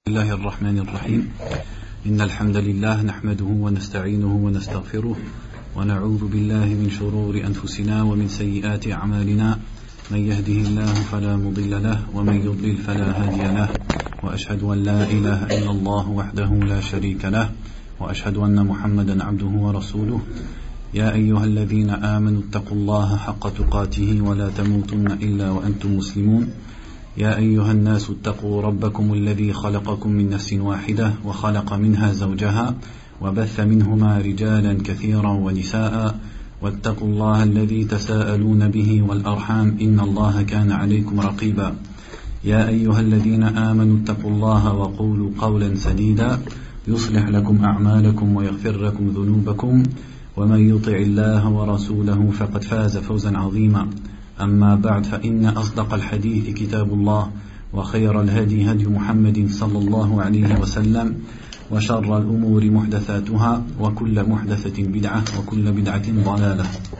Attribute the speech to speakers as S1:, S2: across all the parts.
S1: بسم الله الرحمن الرحيم إن الحمد لله نحمده ونستعينه ونستغفره ونعوذ بالله من شرور أنفسنا ومن سيئات أعمالنا من يهده الله فلا مضل له ومن يضلل فلا هادي له وأشهد أن لا إله إلا الله وحده لا شريك له وأشهد أن محمدا عبده ورسوله يا أيها الذين آمنوا اتقوا الله حق تقاته ولا تموتن إلا وأنتم مسلمون يا أيها الناس اتقوا ربكم الذي خلقكم من نفس واحدة وخلق منها زوجها وبث منهما رجالا كثيرا ونساء واتقوا الله الذي تساءلون به والأرحام إن الله كان عليكم رقيبا يا أيها الذين آمنوا اتقوا الله وقولوا قولا سديدا يصلح لكم أعمالكم ويغفر لكم ذنوبكم ومن يطع الله ورسوله فقد فاز فوزا عظيما أما بعد فإن أصدق الحديث كتاب الله وخير الهدي هدي محمد صلى الله عليه وسلم وشر الأمور محدثاتها وكل محدثة بدعة وكل بدعة ضلالة.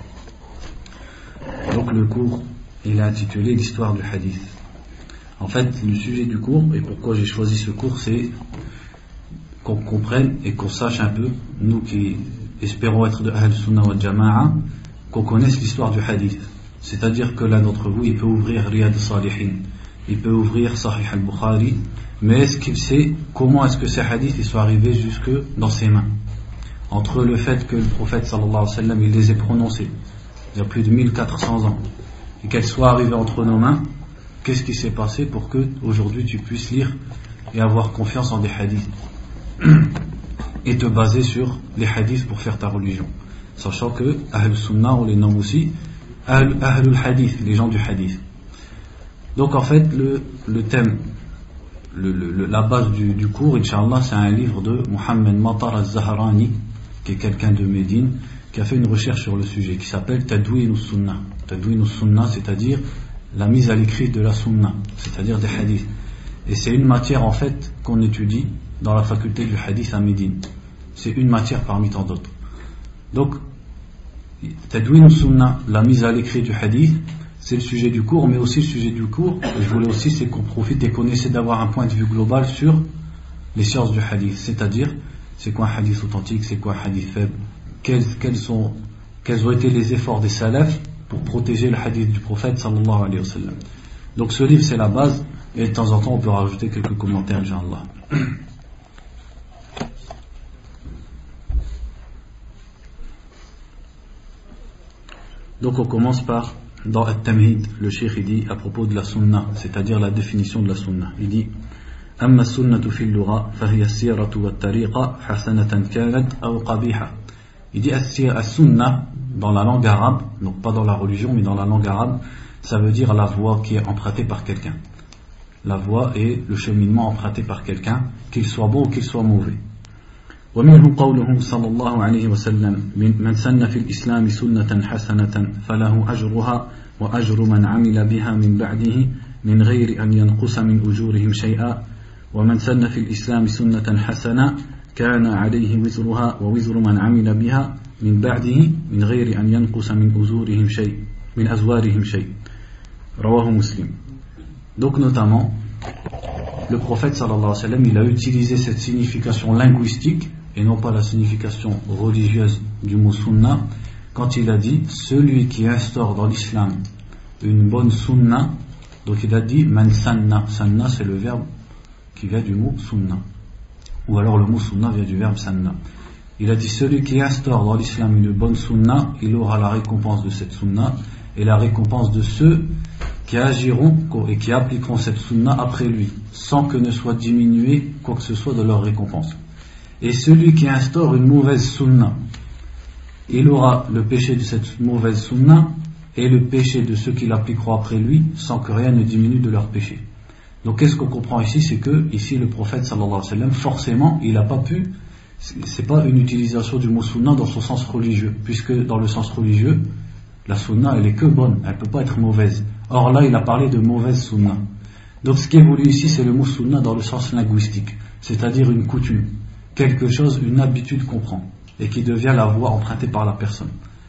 S1: Donc le cours il est intitulé l'histoire du hadith. En fait le sujet du cours et pourquoi j'ai choisi ce cours c'est qu'on comprenne et qu'on sache un peu, nous qui espérons être de Ahl Sunnah wal Jama'a, qu'on connaisse l'histoire du hadith. C'est-à-dire que l'un d'entre vous, il peut ouvrir Riyad al-Salihin, il peut ouvrir Sahih al-Bukhari, mais est-ce qu'il sait comment est-ce que ces hadiths ils sont arrivés jusque dans ses mains? Entre le fait que le prophète sallallahu alayhi wa sallam, il les ait prononcés, il y a plus de 1400 ans, et qu'elles soient arrivées entre nos mains, qu'est-ce qui s'est passé pour que aujourd'hui tu puisses lire et avoir confiance en des hadiths et te baser sur les hadiths pour faire ta religion, sachant que Ahl Sunnah on les nomme aussi Ahlul Hadith, les gens du Hadith. Donc en fait le thème, la base du cours, Inch'Allah, c'est un livre de Muhammad Matar al-Zahrani, qui est quelqu'un de Médine, qui a fait une recherche sur le sujet, qui s'appelle Tadwin al-Sunnah. Tadwin al-Sunnah, c'est-à-dire la mise à l'écrit de la Sunnah, c'est-à-dire des hadiths. Et c'est une matière en fait qu'on étudie dans la faculté du Hadith à Médine. C'est une matière parmi tant d'autres. Donc Tadwin al-Sunnah, la mise à l'écrit du hadith, c'est le sujet du cours, mais aussi le sujet du cours, je voulais aussi, c'est qu'on profite et qu'on essaie d'avoir un point de vue global sur les sciences du hadith, c'est-à-dire, c'est quoi un hadith authentique, c'est quoi un hadith faible, quels ont été les efforts des salafs pour protéger le hadith du prophète sallallahu alayhi wa sallam. Donc ce livre c'est la base, et de temps en temps on peut rajouter quelques commentaires, Inch'Allah. Donc on commence par, dans At-Tamhid, le cheikh il dit à propos de la sunna, c'est-à-dire la définition de la sunna. Il dit أما السنة في اللغة فهي السيرة والطريقة حسنة كانت أو قبيحة. Il dit as-sunna dans la langue arabe, donc pas dans la religion mais dans la langue arabe, ça veut dire la voie qui est empruntée par quelqu'un. La voie et le cheminement emprunté par quelqu'un, qu'il soit bon ou qu'il soit mauvais. ومنه قوله صلى الله عليه وسلم من سن في الإسلام سنة حسنة فله أجرها وأجر من عمل بها من بعده من غير أن ينقص من أجورهم شيئا ومن سن في الإسلام سنة حسنة كان عليه وزرها ووزر من عمل بها من بعده من غير أن ينقص من أجورهم شيء من أزوارهم شيء رواه مسلم. Donc notamment le prophète sallallahu alayhi wa sallam il a utilisé cette signification linguistique et non pas la signification religieuse du mot sunna, quand il a dit celui qui instaure dans l'islam une bonne sunna, donc il a dit man sanna, sanna c'est le verbe qui vient du mot sunna, ou alors le mot sunna vient du verbe sanna. Il a dit celui qui instaure dans l'islam une bonne sunna, il aura la récompense de cette sunna et la récompense de ceux qui agiront et qui appliqueront cette sunna après lui, sans que ne soit diminué quoi que ce soit de leur récompense. Et celui qui instaure une mauvaise sunna, il aura le péché de cette mauvaise sunna et le péché de ceux qui l'appliqueront après lui, sans que rien ne diminue de leur péché. Donc qu'est-ce qu'on comprend ici? C'est que ici le prophète sallallahu alayhi wa sallam, forcément il n'a pas pu, c'est pas une utilisation du mot sunna dans son sens religieux, puisque dans le sens religieux la sunna elle est que bonne, elle peut pas être mauvaise. Or là il a parlé de mauvaise sunna. Donc ce qui est voulu ici c'est le mot sunna dans le sens linguistique, c'est-à-dire une coutume, quelque chose, une habitude qu'on prend et qui devient la voie empruntée par la personne.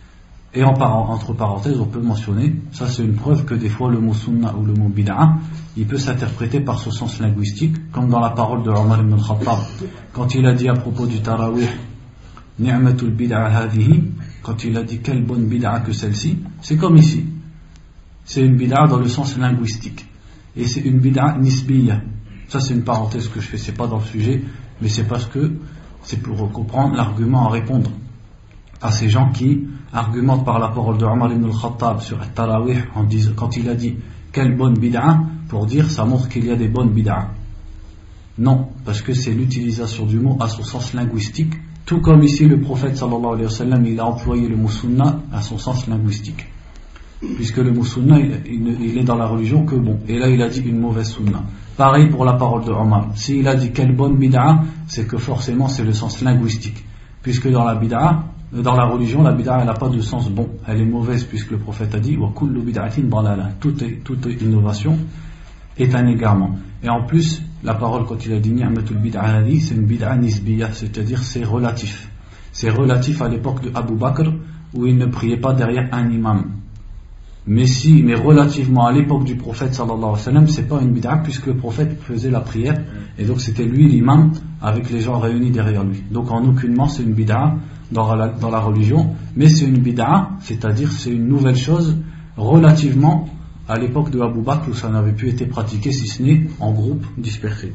S1: Et entre parenthèses, on peut mentionner, ça c'est une preuve que des fois le mot sunna ou le mot bid'a, il peut s'interpréter par ce sens linguistique, comme dans la parole de Omar ibn al-Khattab, quand il a dit à propos du tarawih, ni'matul bid'a hadhihi, quand il a dit quelle bonne bid'a que celle-ci, c'est comme ici. C'est une bid'a dans le sens linguistique. Et c'est une bid'a nisbiyya. Ça c'est une parenthèse que je fais, c'est pas dans le sujet, mais c'est parce que c'est pour comprendre l'argument à répondre à ces gens qui argumentent par la parole de Omar ibn al-Khattab sur At-Tarawih en disant, quand il a dit quelle bonne bid'a, pour dire ça montre qu'il y a des bonnes bid'a. Non, parce que c'est l'utilisation du mot à son sens linguistique, tout comme ici le prophète sallallahu alayhi wa sallam, il a employé le mot sunna à son sens linguistique, puisque le mot sunna il est dans la religion que bon, et là il a dit une mauvaise sunna. Pareil pour la parole de Omar, s'il a dit quelle bonne bid'a, c'est que forcément c'est le sens linguistique, puisque dans la bid'a, dans la religion, la bid'a elle n'a pas de sens bon, elle est mauvaise, puisque le prophète a dit wa kullu bid'atin dalala, toute innovation est un égarement. Et en plus, la parole quand il a dit ni'matul bid'a hadi, c'est une bid'a nisbiyya, c'est-à-dire c'est relatif. C'est relatif à l'époque de Abu Bakr où il ne priait pas derrière un imam. Mais relativement à l'époque du prophète sallallahu alayhi wa sallam, c'est pas une bid'a puisque le prophète faisait la prière et donc c'était lui l'imam avec les gens réunis derrière lui. Donc en aucunement c'est une bid'a dans la religion, mais c'est une bid'a, c'est-à-dire c'est une nouvelle chose relativement à l'époque de Abu Bakr où ça n'avait pu être pratiqué si ce n'est en groupe dispersé.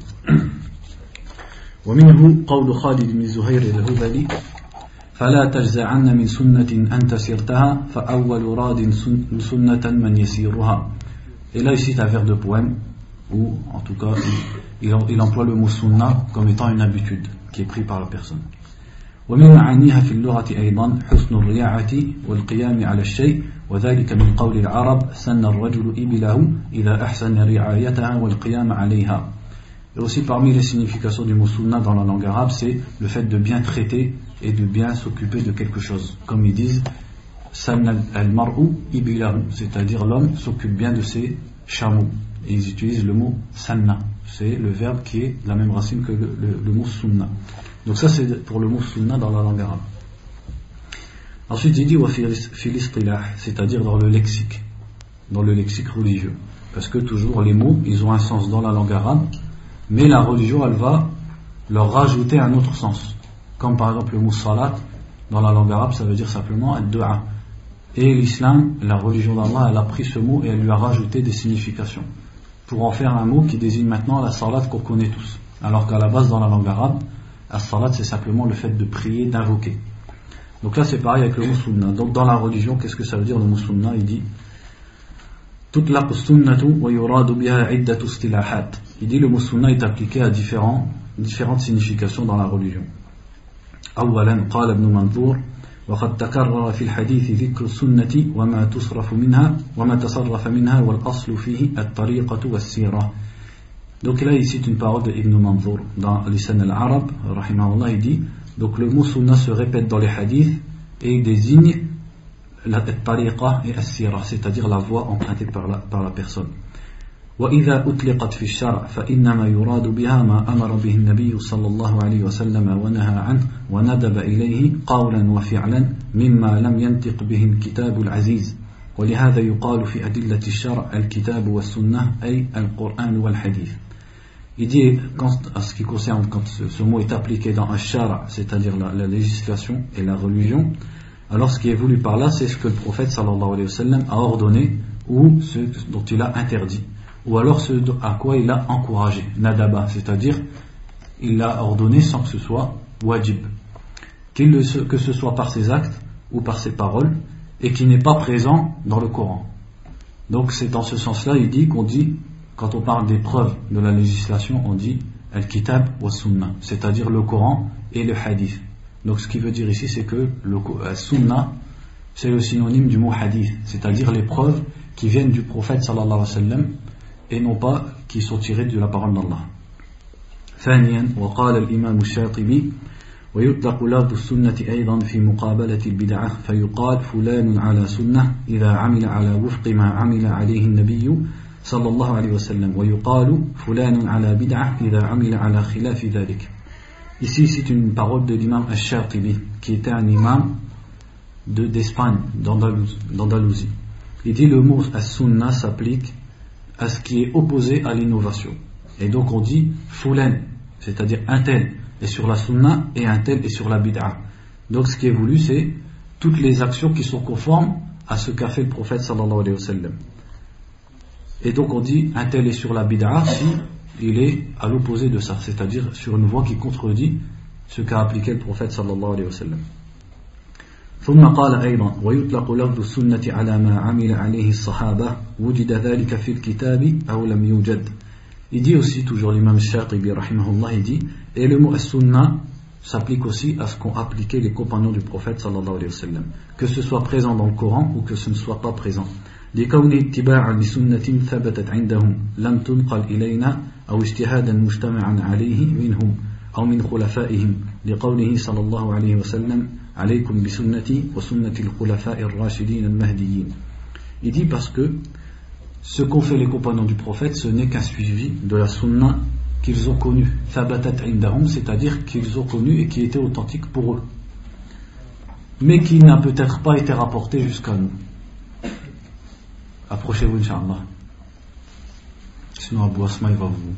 S1: ومنه قول خالد بن زهير الهذلي فلا تجزعن من سنة أنت سرتها فأول راد سنة من يسيرها. Et là ici c'est un vers de poème où en tout cas il emploie le mot sunna comme étant une habitude qui est prise par la personne. ومن معانيها في اللغة أيضا حسن الرياعة والقيام على الشيء وذلك من قول العرب سن الرجل إبله إذا أحسن رعايتها والقيام عليها. Et aussi parmi les significations du mot sunna dans la langue arabe, c'est le fait de bien traiter et de bien s'occuper de quelque chose. Comme ils disent sanna al-mar'u ibilahu, c'est-à-dire l'homme s'occupe bien de ses chameaux. Et ils utilisent le mot sanna, c'est le verbe qui est la même racine que le mot sunna. Donc ça c'est pour le mot sunna dans la langue arabe. Ensuite il dit wa fil istilah, c'est-à-dire dans le lexique religieux, parce que toujours les mots ils ont un sens dans la langue arabe, mais la religion elle va leur rajouter un autre sens, comme par exemple le mot salat dans la langue arabe ça veut dire simplement ad-du'a, et l'islam, la religion d'Allah, elle a pris ce mot et elle lui a rajouté des significations pour en faire un mot qui désigne maintenant la salat qu'on connaît tous, alors qu'à la base dans la langue arabe as-salat c'est simplement le fait de prier, d'invoquer. Donc là c'est pareil avec le mot sunna. Donc dans la religion, qu'est-ce que ça veut dire le mot sunna? Il dit tutlaq as-sunnatu wa yuradu biha iddatu istilahat. Il dit le mot sunna est appliqué à différentes significations dans la religion. أولا قال ابن منظور وقد تكرر في الحديث ذكر السنة وما تصرف منها والأصل فيه الطريقة والسيرة. Donc là il cite une parole de Ibn Manzour dans Lisan al-Arab rahimahullah. Il dit donc le mot sunna se répète dans les hadiths et il désigne la tariqa et as-sira, c'est-à-dire la voie empruntée par la personne. وإذا أطلقت في الشرع فإنما يراد بها ما أمر به النبي صلى الله عليه وسلم ونهى عنه وندب إليه قولا وفعلا مما لم ينطق به الكتاب العزيز ولهذا يقال في أدلة الشرع الكتاب والسنة أي القرآن والحديث. Il dit, en ce qui concerne quand ce mot est appliqué dans Ash-Shara, c'est-à-dire la législation et la religion, alors ce qui est voulu par là, c'est ce que le prophète sallallahu alayhi wa sallam a ordonné ou ce dont il a interdit, ou alors ce à quoi il a encouragé, nadaba, c'est-à-dire il l'a ordonné sans que ce soit wajib, que ce soit par ses actes ou par ses paroles, et qui n'est pas présent dans le Coran. Donc c'est dans ce sens-là, il dit qu'on dit, quand on parle des preuves de la législation, on dit al-kitab wa sunna, c'est-à-dire le Coran et le hadith. Donc ce qui veut dire ici, c'est que le sunna, c'est le synonyme du mot hadith, c'est-à-dire les preuves qui viennent du prophète sallallahu alayhi wa sallam et non pas qui sont tirées de la parole d'Allah. ثانيا وقال الإمام الشاطبي ويطلق لفظ السنة أيضا في مقابلة البدعة فيقال فلان على سنة إذا عمل على وفق ما عمل عليه النبي صلى الله عليه وسلم ويقال فلان على بدعة إذا عمل على خلاف ذلك. Ici c'est une parole de l'imam Ash-Shatibi qui était un imam d'Espagne, d'Andalousie. Il dit le mot as-sunna s'applique à ce qui est opposé à l'innovation. Et donc on dit fulan, c'est-à-dire un tel est sur la sunna et un tel est sur la bid'a. Donc ce qui est voulu, c'est toutes les actions qui sont conformes à ce qu'a fait le prophète sallallahu alayhi wa sallam. Et donc on dit un tel est sur la bid'a si il est à l'opposé de ça, c'est-à-dire sur une voie qui contredit ce qu'a appliqué le prophète sallallahu alayhi wa sallam. ثم قال أيضا ويطلق لفظ السنة على ما عمل عليه الصحابة وجد ذلك في الكتاب أو لم يوجد. Il dit aussi, toujours l'imam Shatibi rahimahullah, il dit, et le mot as-sunnah s'applique aussi à ce qu'ont appliqué les compagnons du prophète sallallahu alayhi wa sallam, que ce soit présent dans le Coran ou que ce ne soit pas présent. لكون اتباعا لسنة ثبتت عندهم لم تنقل إلينا أو اجتهادا مجتمعا عليه منهم أو من خلفائهم لقوله صلى الله عليه وسلم عليكم بسنتي وسنة الخلفاء الراشدين المهديين. Il dit parce que ce qu'ont fait les compagnons du prophète, ce n'est qu'un suivi de la sunna qu'ils ont connue, thabatat indahum, c'est-à-dire qu'ils ont connu et qui était authentique pour eux, mais qui n'a peut-être pas été rapporté jusqu'à nous. Approchez-vous, Inch'Allah. Sinon, Abu Asma, il va vous.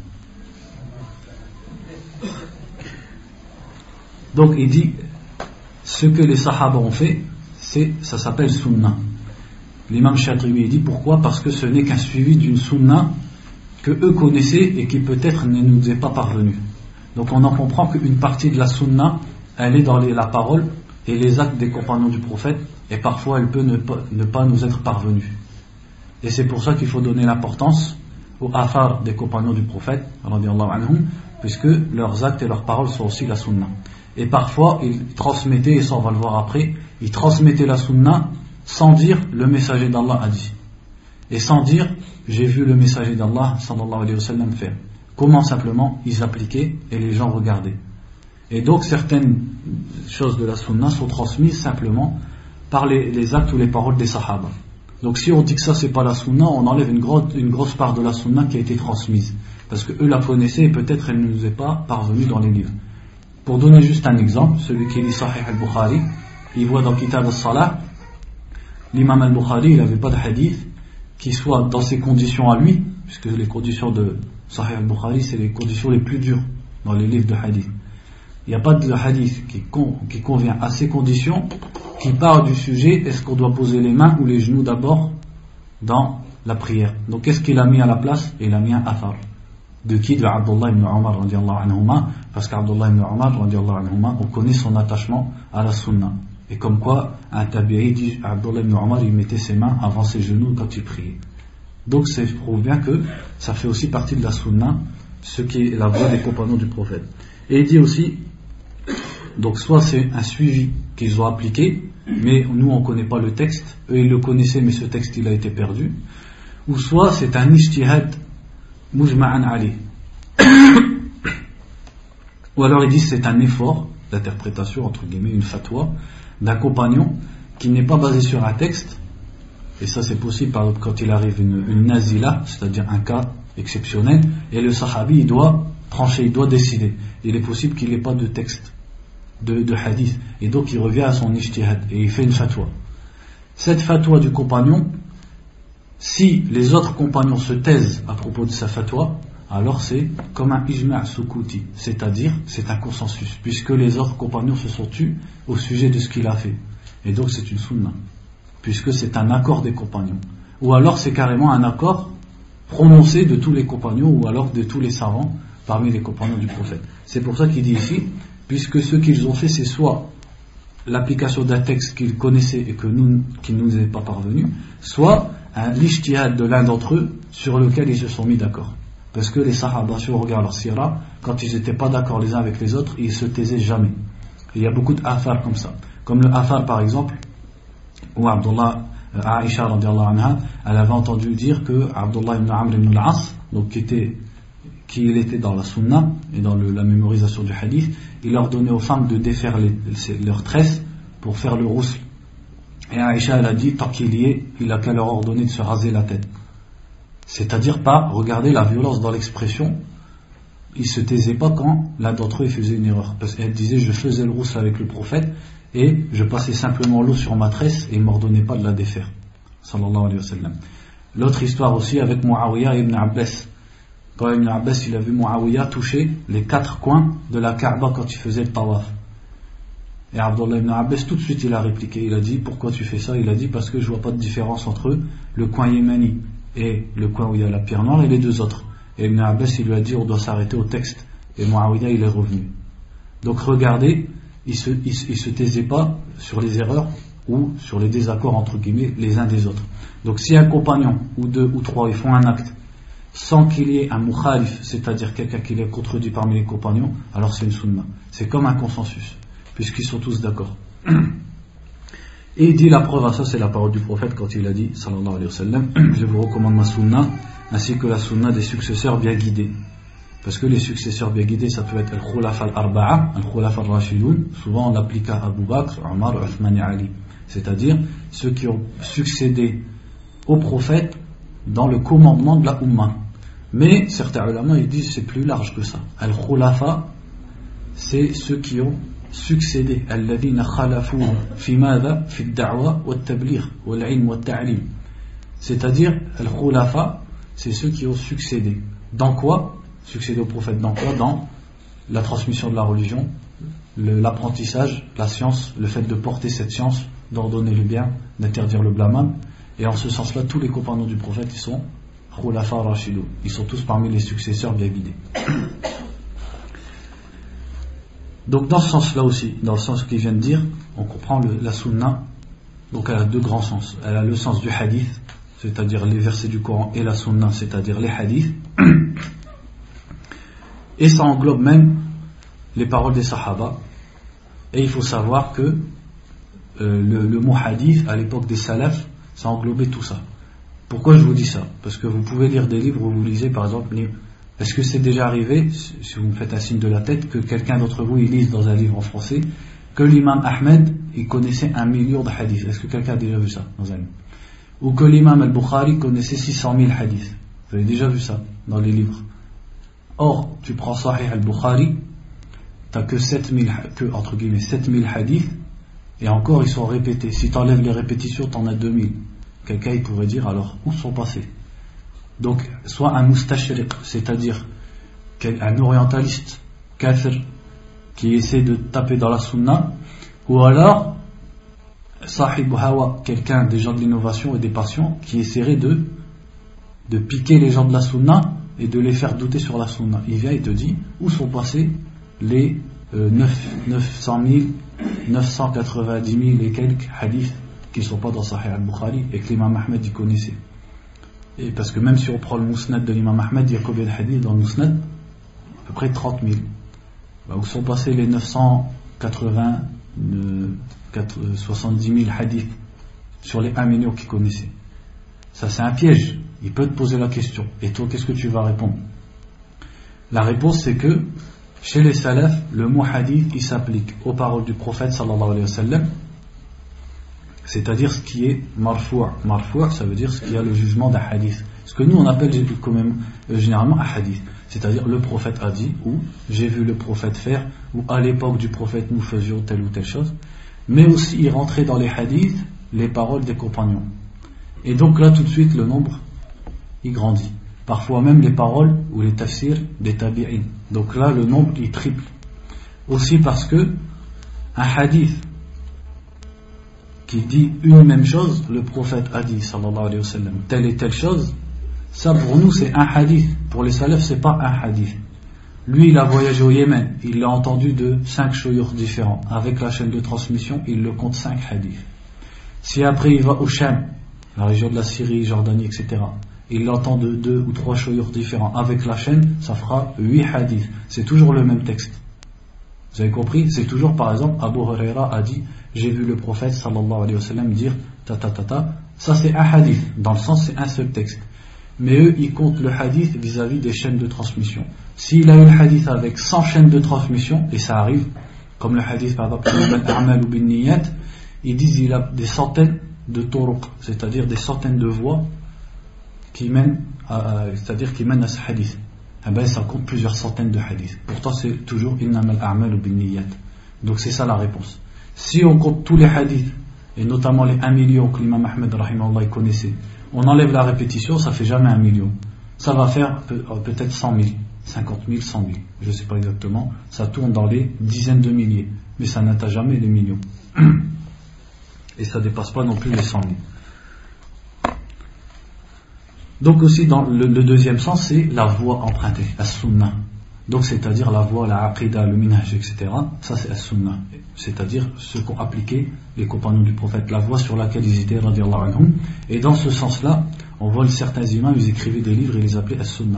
S1: Donc, il dit ce que les Sahaba ont fait, ça s'appelle Sunnah. L'imam Shatibi dit pourquoi? Parce que ce n'est qu'un suivi d'une Sunnah que eux connaissaient et qui peut-être ne nous est pas parvenue. Donc, on en comprend qu'une partie de la Sunnah, elle est dans la parole et les actes des compagnons du prophète, et parfois elle peut ne pas nous être parvenue. Et c'est pour ça qu'il faut donner l'importance aux athar des compagnons du prophète, radiyallahu anhum, puisque leurs actes et leurs paroles sont aussi la sunna. Et parfois, ils transmettaient, et ça on va le voir après, ils transmettaient la sunna sans dire le messager d'Allah a dit. Et sans dire j'ai vu le messager d'Allah sallallahu alayhi wa sallam faire. Comment simplement ils appliquaient et les gens regardaient. Et donc certaines choses de la sunna sont transmises simplement par les actes ou les paroles des sahaba. Donc si on dit que ça c'est pas la sunna, on enlève une grosse part de la sunna qui a été transmise. Parce que eux la connaissaient et peut-être elle ne nous est pas parvenue dans les livres. Pour donner juste un exemple, celui qui lit Sahih al-Bukhari, il voit dans Kitab al-Salah, l'imam al-Bukhari, il n'avait pas de hadith qui soit dans ses conditions à lui, puisque les conditions de Sahih al-Bukhari, c'est les conditions les plus dures dans les livres de hadith. Il n'y a pas de hadith qui convient à ces conditions, qui parle du sujet, est-ce qu'on doit poser les mains ou les genoux d'abord dans la prière. Donc qu'est-ce qu'il a mis à la place? Il a mis un athar. De qui? De Abdullah ibn Umar radiallahu anhuma, parce qu'Abdullah ibn Umar radiallahu anhuma, on connaît son attachement à la sunna. Et comme quoi, un tabi'i dit, Abdullah ibn Umar, il mettait ses mains avant ses genoux quand il priait. Donc ça prouve bien que ça fait aussi partie de la sunna, ce qui est la voie des compagnons du prophète. Et il dit aussi, donc soit c'est un suivi qu'ils ont appliqué, mais nous on ne connaît pas le texte, eux ils le connaissaient mais ce texte il a été perdu, ou soit c'est un ijtihad mujma'an ali, ou alors ils disent c'est un effort d'interprétation, entre guillemets, une fatwa d'un compagnon qui n'est pas basé sur un texte, et ça c'est possible par exemple quand il arrive une nazila, c'est-à-dire un cas exceptionnel, et le sahabi il doit trancher, il doit décider. Il est possible qu'il n'ait pas de texte, de hadith, et donc il revient à son ijtihad et il fait une fatwa. Cette fatwa du compagnon, si les autres compagnons se taisent à propos de sa fatwa, alors c'est comme un ijma' sukuti, c'est-à-dire c'est un consensus, puisque les autres compagnons se sont tus au sujet de ce qu'il a fait, et donc c'est une sunna, puisque c'est un accord des compagnons, ou alors c'est carrément un accord prononcé de tous les compagnons, ou alors de tous les savants parmi les compagnons du prophète. C'est pour ça qu'il dit ici, puisque ce qu'ils ont fait c'est soit l'application d'un texte qu'ils connaissaient et qui ne nous est pas parvenu, soit l'ijtihad de l'un d'entre eux sur lequel ils se sont mis d'accord. Parce que les sahaba, si on regarde leur sira, quand ils n'étaient pas d'accord les uns avec les autres, ils se taisaient jamais. Et il y a beaucoup d'affaires comme ça. Comme le affaire par exemple, où Aïcha radiallahu anha, elle avait entendu dire que Abdullah ibn Amr ibn al-As, donc qui était dans la sunna et dans la mémorisation du hadith, il ordonnait aux femmes de défaire leurs tresses pour faire le rousl. Et Aïcha elle a dit, tant qu'il y est, il a qu'à leur ordonner de se raser la tête. C'est-à-dire pas, regardez la violence dans l'expression, il se taisait pas quand l'un d'entre eux faisait une erreur. Parce qu'elle disait, je faisais le rousl avec le prophète, et je passais simplement l'eau sur ma tresse et il ne m'ordonnait pas de la défaire. Sallallahu alayhi wa sallam. L'autre histoire aussi avec Muawiyah et Ibn Abbas. Quand Ibn Abbas il a vu Muawiyah toucher les 4 coins de la Kaaba quand il faisait le tawaf. Et Abdullah ibn Abbas tout de suite il a répliqué, il a dit pourquoi tu fais ça? Il a dit parce que je vois pas de différence entre le coin yémeni et le coin où il y a la pierre noire et les 2 autres. Et Ibn Abbas il lui a dit on doit s'arrêter au texte, et Muawiyah il est revenu. Donc regardez, il se taisait pas sur les erreurs ou sur les désaccords entre guillemets les uns des autres. Donc si un compagnon ou 2 ou 3 ils font un acte sans qu'il y ait un mukhalif, c'est-à-dire quelqu'un qui les contredit parmi les compagnons, alors c'est une sunna. C'est comme un consensus, puisqu'ils sont tous d'accord. Et il dit la preuve à ça, c'est la parole du prophète quand il a dit, sallallahu alayhi wa sallam, je vous recommande ma sunna, ainsi que la sunna des successeurs bien guidés. Parce que les successeurs bien guidés, ça peut être al-khulafa al-arba'a, al-khulafa al-rashidoun, souvent on l'applique à Abu Bakr, Omar, Uthman et Ali. C'est-à-dire ceux qui ont succédé au prophète dans le commandement de la Ummah. Mais certains ulama ils disent c'est plus large que ça. Al-khulafa, c'est ceux qui ont succédé, alladhina khalafu fi madha fi ad-da'wa wa at-tabligh wa al-'ilm wa at-ta'lim. C'est-à-dire al-khulafa, c'est ceux qui ont succédé. Dans quoi? Succédé au prophète dans quoi? Dans la transmission de la religion, l'apprentissage, la science, le fait de porter cette science, d'ordonner le bien, d'interdire le blâmable. Et en ce sens-là, tous les compagnons du prophète, ils sont khulafa rashidou. Ils sont tous parmi les successeurs bien guidés. Donc dans ce sens-là aussi, dans le sens qu'il vient de dire, on comprend la sunna. Donc elle a 2 grands sens. Elle a le sens du hadith, c'est-à-dire les versets du Coran, et la sunna, c'est-à-dire les hadiths. Et ça englobe même les paroles des sahaba. Et il faut savoir que le mot hadith, à l'époque des salafs, ça englobait tout ça. Pourquoi je vous dis ça? Parce que vous pouvez lire des livres où vous lisez par exemple, est-ce que c'est déjà arrivé, si vous me faites un signe de la tête, que quelqu'un d'entre vous il lise dans un livre en français que l'imam Ahmed il connaissait 1 million de hadiths? Est-ce que quelqu'un a déjà vu ça dans un livre? Ou que l'imam Al-Bukhari connaissait 600 000 hadiths? Vous avez déjà vu ça dans les livres? Or, tu prends Sahih Al-Bukhari, t'as que 7000 hadiths, et encore ils sont répétés. Si tu enlèves les répétitions, t'en as 2000. Quelqu'un il pourrait dire alors où sont passés? Donc soit un mustashriq, c'est-à-dire un orientaliste kafir qui essaie de taper dans la sunna, ou alors sahib hawa, quelqu'un des gens de l'innovation et des passions qui essaierait de piquer les gens de la sunna et de les faire douter sur la sunna. Il vient et te dit où sont passés les 900 000, 990 000 et quelques hadiths qui ne sont pas dans Sahih al-Bukhari et que l'imam Ahmed y connaissait. Et parce que même si on prend le Musnad de l'imam Ahmed, il y a combien de hadiths dans le Musnad? À peu près 30 000. Où sont passés les 70 000 hadiths sur les 1 million qu'il connaissait? Ça c'est un piège. Il peut te poser la question. Et toi, qu'est-ce que tu vas répondre? La réponse c'est que chez les salafs, le mot hadith il s'applique aux paroles du prophète sallallahu alayhi wa sallam, c'est-à-dire ce qui est marfou'. Marfou' ça veut dire ce qui a le jugement d'un hadith. Ce que nous on appelle quand même généralement un hadith, c'est-à-dire le prophète a dit, ou j'ai vu le prophète faire, ou à l'époque du prophète nous faisions telle ou telle chose. Mais aussi il rentrait dans les hadiths les paroles des compagnons. Et donc là tout de suite le nombre il grandit. Parfois même les paroles ou les tafsirs des tabi'in. Donc là le nombre il triple. Aussi parce que un hadith qui dit une même chose, le prophète a dit sallallahu alayhi wa sallam telle et telle chose, ça pour nous c'est un hadith. Pour les salafs c'est pas un hadith. Lui il a voyagé au Yémen, il l'a entendu de 5 shuyukh différents. Avec la chaîne de transmission il le compte 5 hadiths. Si après il va au Sham, la région de la Syrie, Jordanie, etc., il l'entend de 2 ou 3 shuyukh différents. Avec la chaîne, ça fera 8 hadiths. C'est toujours le même texte. Vous avez compris? C'est toujours, par exemple, Abu Huraira a dit j'ai vu le prophète sallallahu alayhi wa sallam dire ta ta ta ta. Ça c'est un hadith. Dans le sens, c'est un seul texte. Mais eux, ils comptent le hadith vis-à-vis des chaînes de transmission. S'il a eu le hadith avec 100 chaînes de transmission, et ça arrive, comme le hadith par exemple, al-a'mal ou bin niyat, ils disent il a des centaines de turuq, c'est-à-dire des centaines de voies qui mènent à ce hadith. Eh ben, ça compte plusieurs centaines de hadiths. Pourtant, c'est toujours innamal a'malu binniyat. Donc, c'est ça la réponse. Si on compte tous les hadiths, et notamment les 1 million que l'imam Ahmed rahimahullah connaissait, on enlève la répétition, ça fait jamais 1 million. Ça va faire peut-être 100 000, 50 000, 100 000, je ne sais pas exactement. Ça tourne dans les dizaines de milliers, mais ça n'atteint jamais les millions. Et ça ne dépasse pas non plus les 100 000. Donc aussi dans le deuxième sens, c'est la voie empruntée, as-sunnah. Donc c'est-à-dire la voie, la aqidah, le minhaj, etc. Ça c'est as-sunnah, c'est-à-dire ce qu'ont appliqué les compagnons du prophète, la voie sur laquelle ils étaient radiyallahu anhum. Et dans ce sens-là, on voit certains imams, ils écrivaient des livres et les appelaient as-sunnah.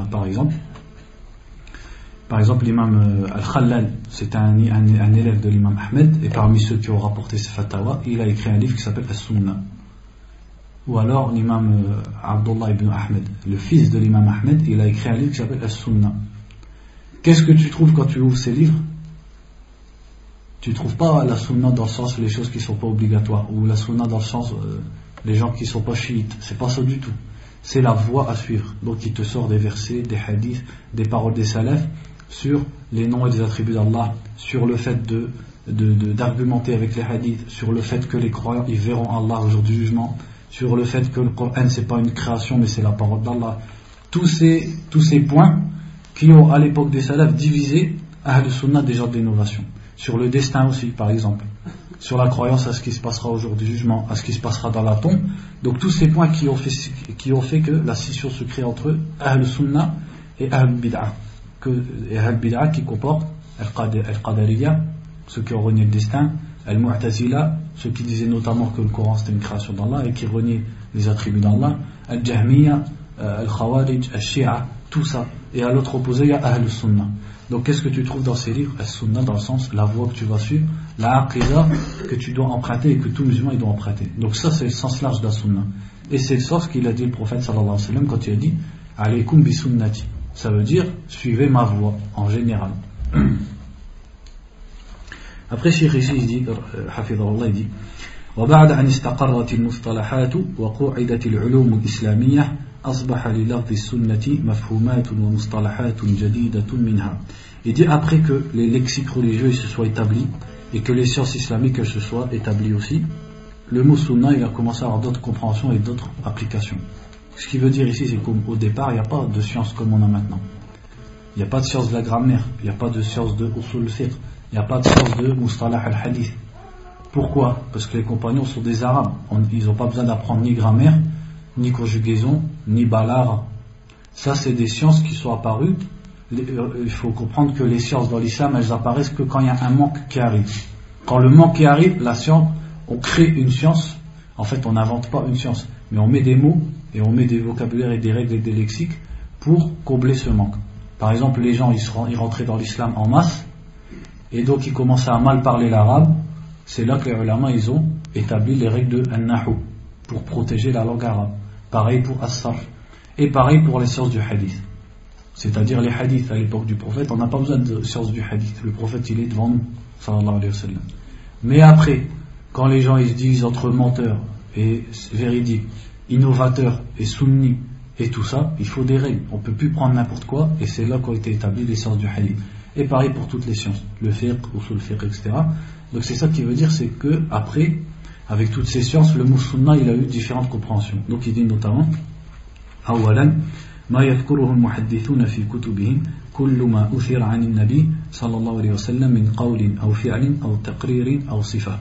S1: Par exemple l'imam Al-Khallal, c'était un élève de l'imam Ahmed, et parmi ceux qui ont rapporté ses fatawa, il a écrit un livre qui s'appelle as-sunnah. Ou alors l'imam Abdullah ibn Ahmed, le fils de l'imam Ahmed, il a écrit un livre qui s'appelle as-sunnah. Qu'est-ce que tu trouves quand tu ouvres ces livres? Tu ne trouves pas la sunna dans le sens les choses qui ne sont pas obligatoires, ou la sunna dans le sens les gens qui ne sont pas chiites. C'est pas ça du tout. C'est la voie à suivre. Donc il te sort des versets, des hadiths, des paroles des salafs sur les noms et les attributs d'Allah, sur le fait d'argumenter avec les hadiths, sur le fait que les croyants ils verront Allah au jour du jugement, sur le fait que le Coran c'est pas une création mais c'est la parole d'Allah. Tous ces points qui ont à l'époque des salafs divisé Ahl Sunnah des gens de l'innovation. Sur le destin aussi, par exemple. Sur la croyance à ce qui se passera au jour du jugement, à ce qui se passera dans la tombe. Donc tous ces points qui ont fait que la scission se crée entre Ahl Sunnah et Ahl Bid'ah. Et Ahl Bid'ah qui comporte Al-Qadariyya, ceux qui ont renié le destin, Al-Mu'tazila, ceux qui disaient notamment que le Coran c'était une création d'Allah et qui reniaient les attributs d'Allah, Al-Jahmiyya, Al-Khawarij, Al-Shi'a, tout ça. Et à l'autre opposé, il y a Ahl Sunnah. Donc qu'est-ce que tu trouves dans ces livres? As-Sunnah dans le sens, la voie que tu vas suivre, la aqidah que tu dois emprunter et que tout musulman il doit emprunter. Donc ça c'est le sens large de la Sunnah. Et c'est le sens qu'il a dit le prophète sallallahu alayhi wa sallam quand il a dit Alaykum bi sunnati. Ça veut dire suivez ma voie en général. Après Cheikh ici il dit, Hafidhahullah il dit وبعد أن استقرت المصطلحات وقعدت العلوم الإسلامية أصبح للفظ السنة مفهومات ومصطلحات جديدة منها. Il dit après que les lexiques religieux se soient établis et que les sciences islamiques se soient établies aussi, le mot sunna il a commencé à avoir d'autres compréhensions et d'autres applications. Ce qui veut dire ici c'est qu'au départ il n'y a pas de science comme on a maintenant. Il n'y a pas de science de la grammaire, il n'y a pas de science de usul al-fiqh, il n'y a pas de science de mustalah al-hadith. Pourquoi? Parce que les compagnons sont des arabes, ils n'ont pas besoin d'apprendre ni grammaire, ni conjugaison, ni balara. Ça c'est des sciences qui sont apparues. Il faut comprendre que les sciences dans l'islam elles apparaissent que quand il y a un manque qui arrive. Quand le manque qui arrive, la science, on crée une science. En fait on n'invente pas une science, mais on met des mots et on met des vocabulaires et des règles et des lexiques pour combler ce manque. Par exemple les gens ils rentraient dans l'islam en masse et donc ils commençaient à mal parler l'arabe. C'est là que les ulama ils ont établi les règles de an-nahu pour protéger la langue arabe. Pareil pour as-sarf et pareil pour les sciences du hadith. C'est-à-dire les hadiths à l'époque du prophète, on n'a pas besoin de sciences du hadith. Le prophète il est devant nous, sallallahu alayhi wa sallam. Mais après, quand les gens ils se disent entre menteurs et véridiques, innovateurs et sunnis et tout ça, il faut des règles. On ne peut plus prendre n'importe quoi et c'est là qu'ont été établies les sciences du hadith. Et pareil pour toutes les sciences, le fiqh, usul fiqh, etc. Donc c'est ça qui veut dire, c'est que après, avec toutes ces sciences, le mot sunna il a eu différentes compréhensions. Donc il dit notamment أولا ما يذكره المحدثون في كتبهم كل ما أثر عن النبي صلى الله عليه وسلم من قول أو فعل أو تقرير أو صفة.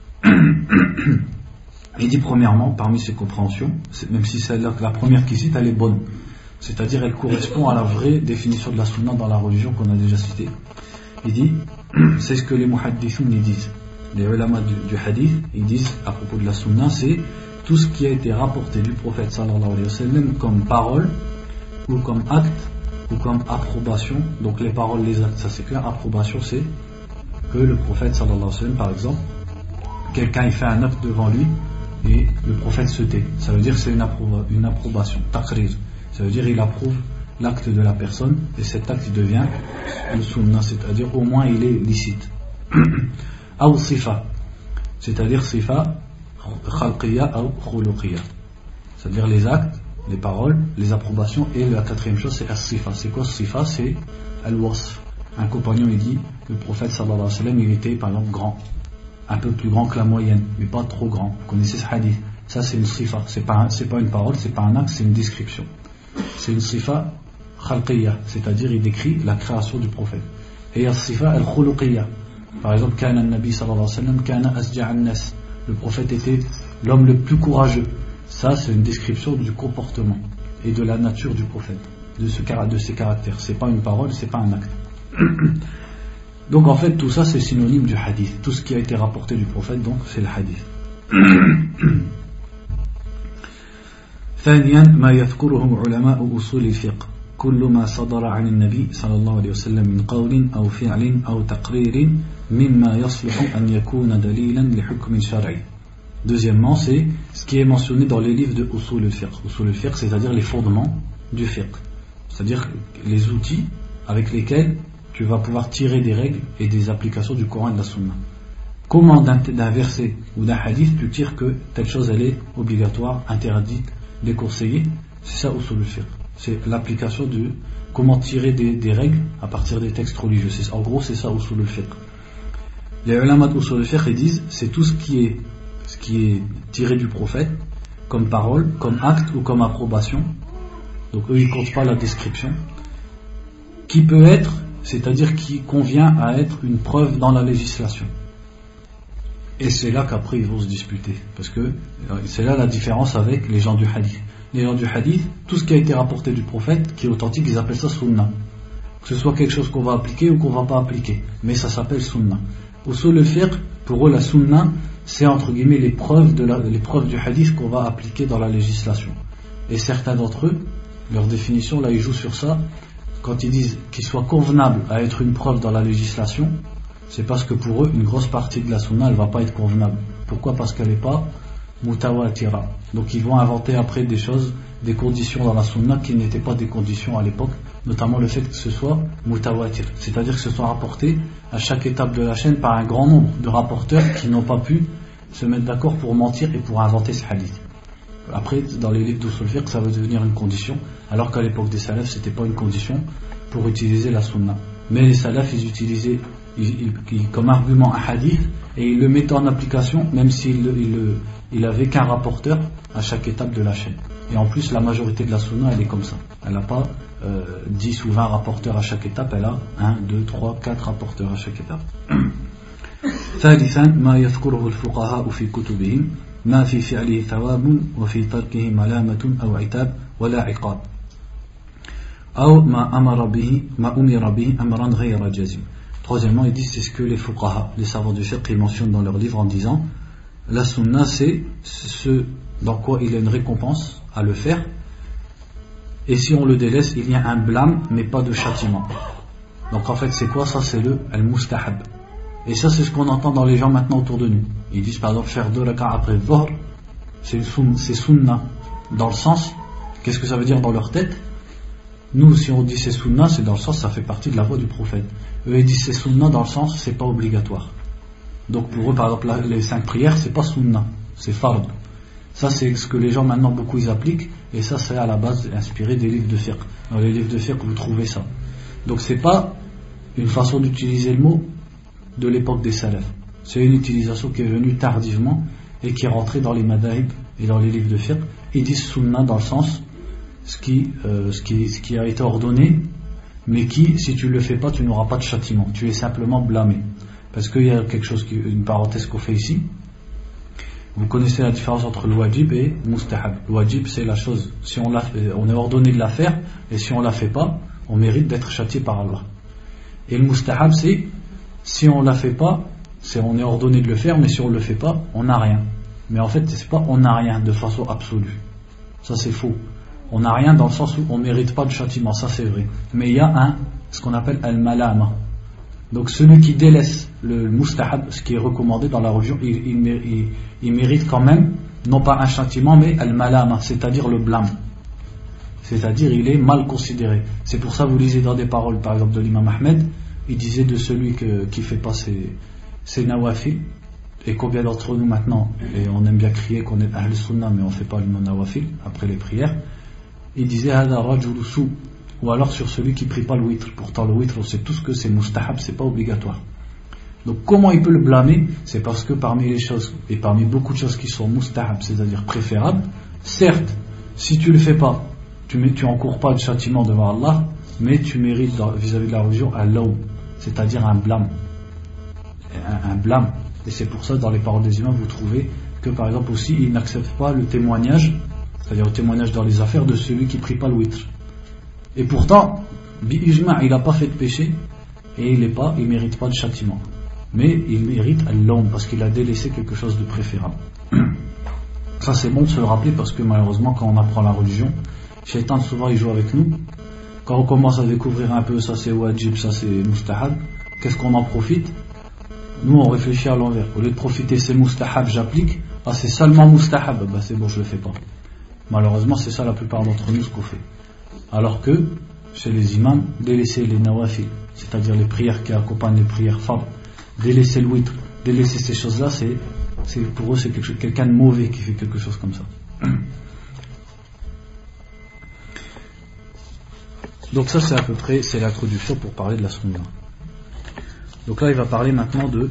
S1: Il dit premièrement, parmi ces compréhensions, même si celle-là, la première qui cite, elle est bonne, c'est-à-dire elle correspond à la vraie définition de la sunna dans la religion qu'on a déjà citée. Il dit, c'est ce que les muhaddithun ils disent, les ulama du hadith, ils disent à propos de la sunna, c'est tout ce qui a été rapporté du prophète sallallahu alayhi wa sallam comme parole ou comme acte ou comme approbation. Donc les paroles, les actes, ça c'est clair. Approbation c'est que le prophète sallallahu alayhi wa sallam, par exemple, quelqu'un il fait un acte devant lui et le prophète se tait, ça veut dire que c'est une approbation, taqrir, ça veut dire il approuve l'acte de la personne et cet acte il devient une sunna, c'est-à-dire au moins il est licite. Ou sifa, c'est-à-dire sifa khalqiyya ou khuluqiyya, c'est-à-dire les actes, les paroles, les approbations. Et la quatrième chose c'est as-sifa. C'est quoi sifa? C'est al-wasf. Un compagnon il dit le prophète sallallahu alayhi wa sallam il était par exemple grand, un peu plus grand que la moyenne, mais pas trop grand. Vous connaissez ce hadith? Ça c'est une sifa, c'est pas une parole, c'est pas un acte, c'est une description. C'est une sifa khalqiyya, c'est-à-dire il décrit la création du prophète. Et il y a sifa al-khuluqiyya. Par exemple, kana an-nabi sallallahu alayhi wa sallam kana asja'a an-nas. Le prophète était l'homme le plus courageux. Ça c'est une description du comportement et de la nature du prophète, de ses caractères. C'est pas une parole, c'est pas un acte. Donc en fait tout ça c'est synonyme du hadith. Tout ce qui a été rapporté du prophète, donc c'est le hadith. ثانيا ما يذكره علماء أصول الفقه كل ما صدر عن النبي صلى الله عليه وسلم من قول أو فعل أو تقرير مما يصلح أن يكون دليلا لحكم شرعي. Deuxièmement, c'est ce qui est mentionné dans les livres de Usul al-Fiqh. Usul al-Fiqh, c'est-à-dire les fondements du fiqh, c'est-à-dire les outils avec lesquels tu vas pouvoir tirer des règles et des applications du Coran et de la Sunna. Comment d'un verset ou d'un hadith tu tires que telle chose elle est obligatoire, interdite, déconseillée? C'est ça Usul al-Fiqh. C'est l'application de comment tirer des règles à partir des textes religieux. En gros, c'est ça Usul al-Fiqh. Les ulama d'Usul al-Fiqh ils disent c'est tout ce qui est tiré du prophète comme parole, comme acte ou comme approbation. Donc eux ils comptent pas la description, qui peut être, c'est-à-dire qui convient à être une preuve dans la législation. Et c'est là qu'après ils vont se disputer, parce que c'est là la différence avec les gens du hadith. Les gens du hadith, tout ce qui a été rapporté du prophète qui est authentique, ils appellent ça sunna, que ce soit quelque chose qu'on va appliquer ou qu'on va pas appliquer, mais ça s'appelle sunna. Usul al-Fiqh, pour eux la sunna c'est entre guillemets les preuves du hadith qu'on va appliquer dans la législation. Et certains d'entre eux, leur définition là ils jouent sur ça. Quand ils disent qu'il soit convenable à être une preuve dans la législation, c'est parce que pour eux une grosse partie de la sunna elle va pas être convenable. Pourquoi? Parce qu'elle n'est pas mutawatira. Donc ils vont inventer après des choses, des conditions dans la sunna qui n'étaient pas des conditions à l'époque, notamment le fait que ce soit mutawatir, c'est-à-dire que ce soit rapporté à chaque étape de la chaîne par un grand nombre de rapporteurs qui n'ont pas pu se mettre d'accord pour mentir et pour inventer ce hadith. Après, dans les livres d'Usul al-Fiqh, ça va devenir une condition, alors qu'à l'époque des salafs, c'était pas une condition pour utiliser la sunna. Mais les salafs, ils utilisaient comme argument un hadith et ils le mettaient en application, même s'il avait qu'un rapporteur à chaque étape de la chaîne. Et en plus, la majorité de la sunna, elle est comme ça. Elle n'a pas 10 ou 20 rapporteurs à chaque étape, elle a 1, 2, 3, 4 rapporteurs à chaque étape. ثالثا ما يذكره الفقهاء في كتبهم ما في فعله ثواب وفي تركه ملامة أو عتاب ولا عقاب أو ما أمر به أمرا غير جازم. Troisièmement, ils disent c'est ce que les fuqaha, les savants du fiqh, ils mentionnent dans leurs livres en disant la sunna c'est ce dans quoi il y a une récompense à le faire, et si on le délaisse il y a un blâme mais pas de châtiment. Donc en fait c'est quoi ça? C'est le al-mustahab. Et ça c'est ce qu'on entend dans les gens maintenant autour de nous. Ils disent par exemple faire 2 rak'a après dhuhr, c'est sunna, dans le sens, qu'est-ce que ça veut dire dans leur tête? Nous si on dit c'est sunna, c'est dans le sens ça fait partie de la voie du prophète. Eux ils disent c'est sunna dans le sens c'est pas obligatoire. Donc pour eux par exemple les 5 prières c'est pas sunna, c'est fard. Ça c'est ce que les gens maintenant beaucoup ils appliquent, et ça c'est à la base inspiré des livres de fiqh. Dans les livres de fiqh vous trouvez ça. Donc c'est pas une façon d'utiliser le mot de l'époque des salafs. C'est une utilisation qui est venue tardivement et qui est rentrée dans les madahib et dans les livres de fiqh. Ils disent sunna dans le sens ce qui a été ordonné, mais qui, si tu le fais pas, tu n'auras pas de châtiment. Tu es simplement blâmé. Parce qu'il y a quelque chose, une parenthèse qu'on fait ici. Vous connaissez la différence entre le wajib et le mustahab. Le wajib, c'est la chose, si on est ordonné de la faire, et si on la fait pas, on mérite d'être châtié par Allah. Et le mustahab, c'est si on la fait pas, on est ordonné de le faire, mais si on le fait pas, on n'a rien. Mais en fait, c'est pas on n'a rien de façon absolue. Ça c'est faux. On n'a rien dans le sens où on mérite pas de châtiment, ça c'est vrai. Mais il y a ce qu'on appelle al-malama. Donc celui qui délaisse le mustahab, ce qui est recommandé dans la religion, il mérite quand même, non pas un châtiment, mais al-malama, c'est-à-dire le blâme. C'est-à-dire il est mal considéré. C'est pour ça que vous lisez dans des paroles, par exemple de l'imam Ahmed, il disait de celui qui fait pas ses nawafil, et combien d'entre nous maintenant, et on aime bien crier qu'on est ahl sunnah, mais on fait pas le nawafil après les prières, il disait hada rajul sou, ou alors sur celui qui prie pas le witr. Pourtant le witr on sait tous que c'est mustahab, c'est pas obligatoire. Donc comment il peut le blâmer? C'est parce que parmi les choses, et parmi beaucoup de choses qui sont mustahab, c'est-à-dire préférables, certes, si tu le fais pas, tu encours pas de châtiment devant Allah, mais tu mérites vis-à-vis de la religion un lawm, c'est-à-dire un blâme. Un blâme. Et c'est pour ça, dans les paroles des imams, vous trouvez que, par exemple, aussi, ils n'acceptent pas le témoignage, c'est-à-dire le témoignage dans les affaires de celui qui prie pas le witr. Et pourtant, bi-ijma', il n'a pas fait de péché, et il mérite pas de châtiment. Mais il mérite l'homme parce qu'il a délaissé quelque chose de préférable. Ça c'est bon de se le rappeler parce que malheureusement quand on apprend la religion, Shaitan souvent il joue avec nous. Quand on commence à découvrir un peu ça c'est wajib, ça c'est mustahab, qu'est-ce qu'on en profite? Nous on réfléchit à l'envers. Au lieu de profiter c'est mustahab, j'applique, c'est seulement mustahab, c'est bon je le fais pas. Malheureusement c'est ça la plupart d'entre nous ce qu'on fait. Alors que chez les imams, délaisser les nawafil, c'est-à-dire les prières qui accompagnent les prières fard, délaisser le witr, délaisser ces choses-là, c'est pour eux c'est quelqu'un de mauvais qui fait quelque chose comme ça. Donc ça c'est à peu près c'est l'introduction pour parler de la sunna. Donc là il va parler maintenant de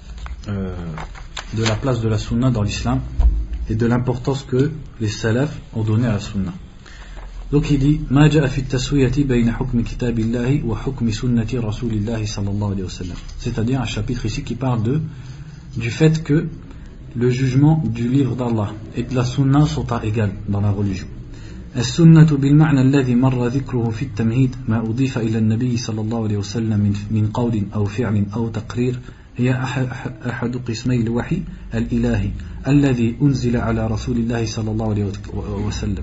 S1: la place de la sunna dans l'islam et de l'importance que les salafs ont donné à la sunna. Donc il dit ما جاء في التسوية بين حكم كتاب الله وحكم سنة رسول الله صلى الله عليه وسلم. C'est-à-dire un chapitre ici qui parle du fait que le jugement du livre d'Allah et de la sunna sont à égal dans la religion. السنة بالمعنى الذي مر ذكره في التمهيد ما أضيف إلى النبي صلى الله عليه وسلم من قول أو فعل أو تقرير هي أحد قسمي الوحي الإلهي الذي أنزل على رسول الله صلى الله عليه وسلم.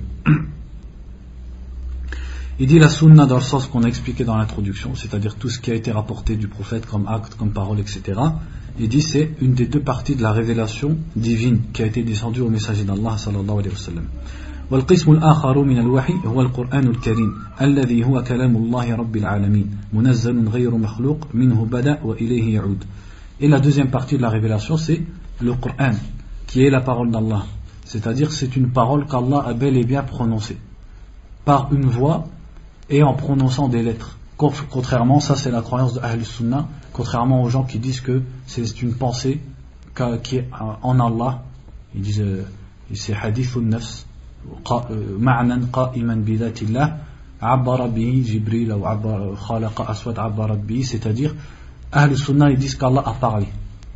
S1: Il dit la sunna dans le sens qu'on a expliqué dans l'introduction, c'est-à-dire tout ce qui a été rapporté du prophète comme acte, comme parole, etc. Il dit c'est une des deux parties de la révélation divine qui a été descendue au messager d'Allah sallallahu alayhi wa sallam. والقسم الآخر من الوحي هو القرآن الكريم الذي هو كلام الله رب العالمين منزل غير مخلوق منه بدأ وإليه يعود. Et la deuxième partie de la révélation c'est le Coran qui est la parole d'Allah, c'est-à-dire c'est une parole qu'Allah a bel et bien prononcée par une voix et en prononçant des lettres. Contrairement, ça c'est la croyance de Ahl Sunnah, contrairement aux gens qui disent que c'est une pensée qui est en Allah. Ils disent c'est hadithun nafs ma'nan qa'iman bi dhatillah abbara bihi Jibril ou khalaqa aswad abbarat bihi, c'est-à-dire Ahl Sunnah ils disent qu'Allah a parlé.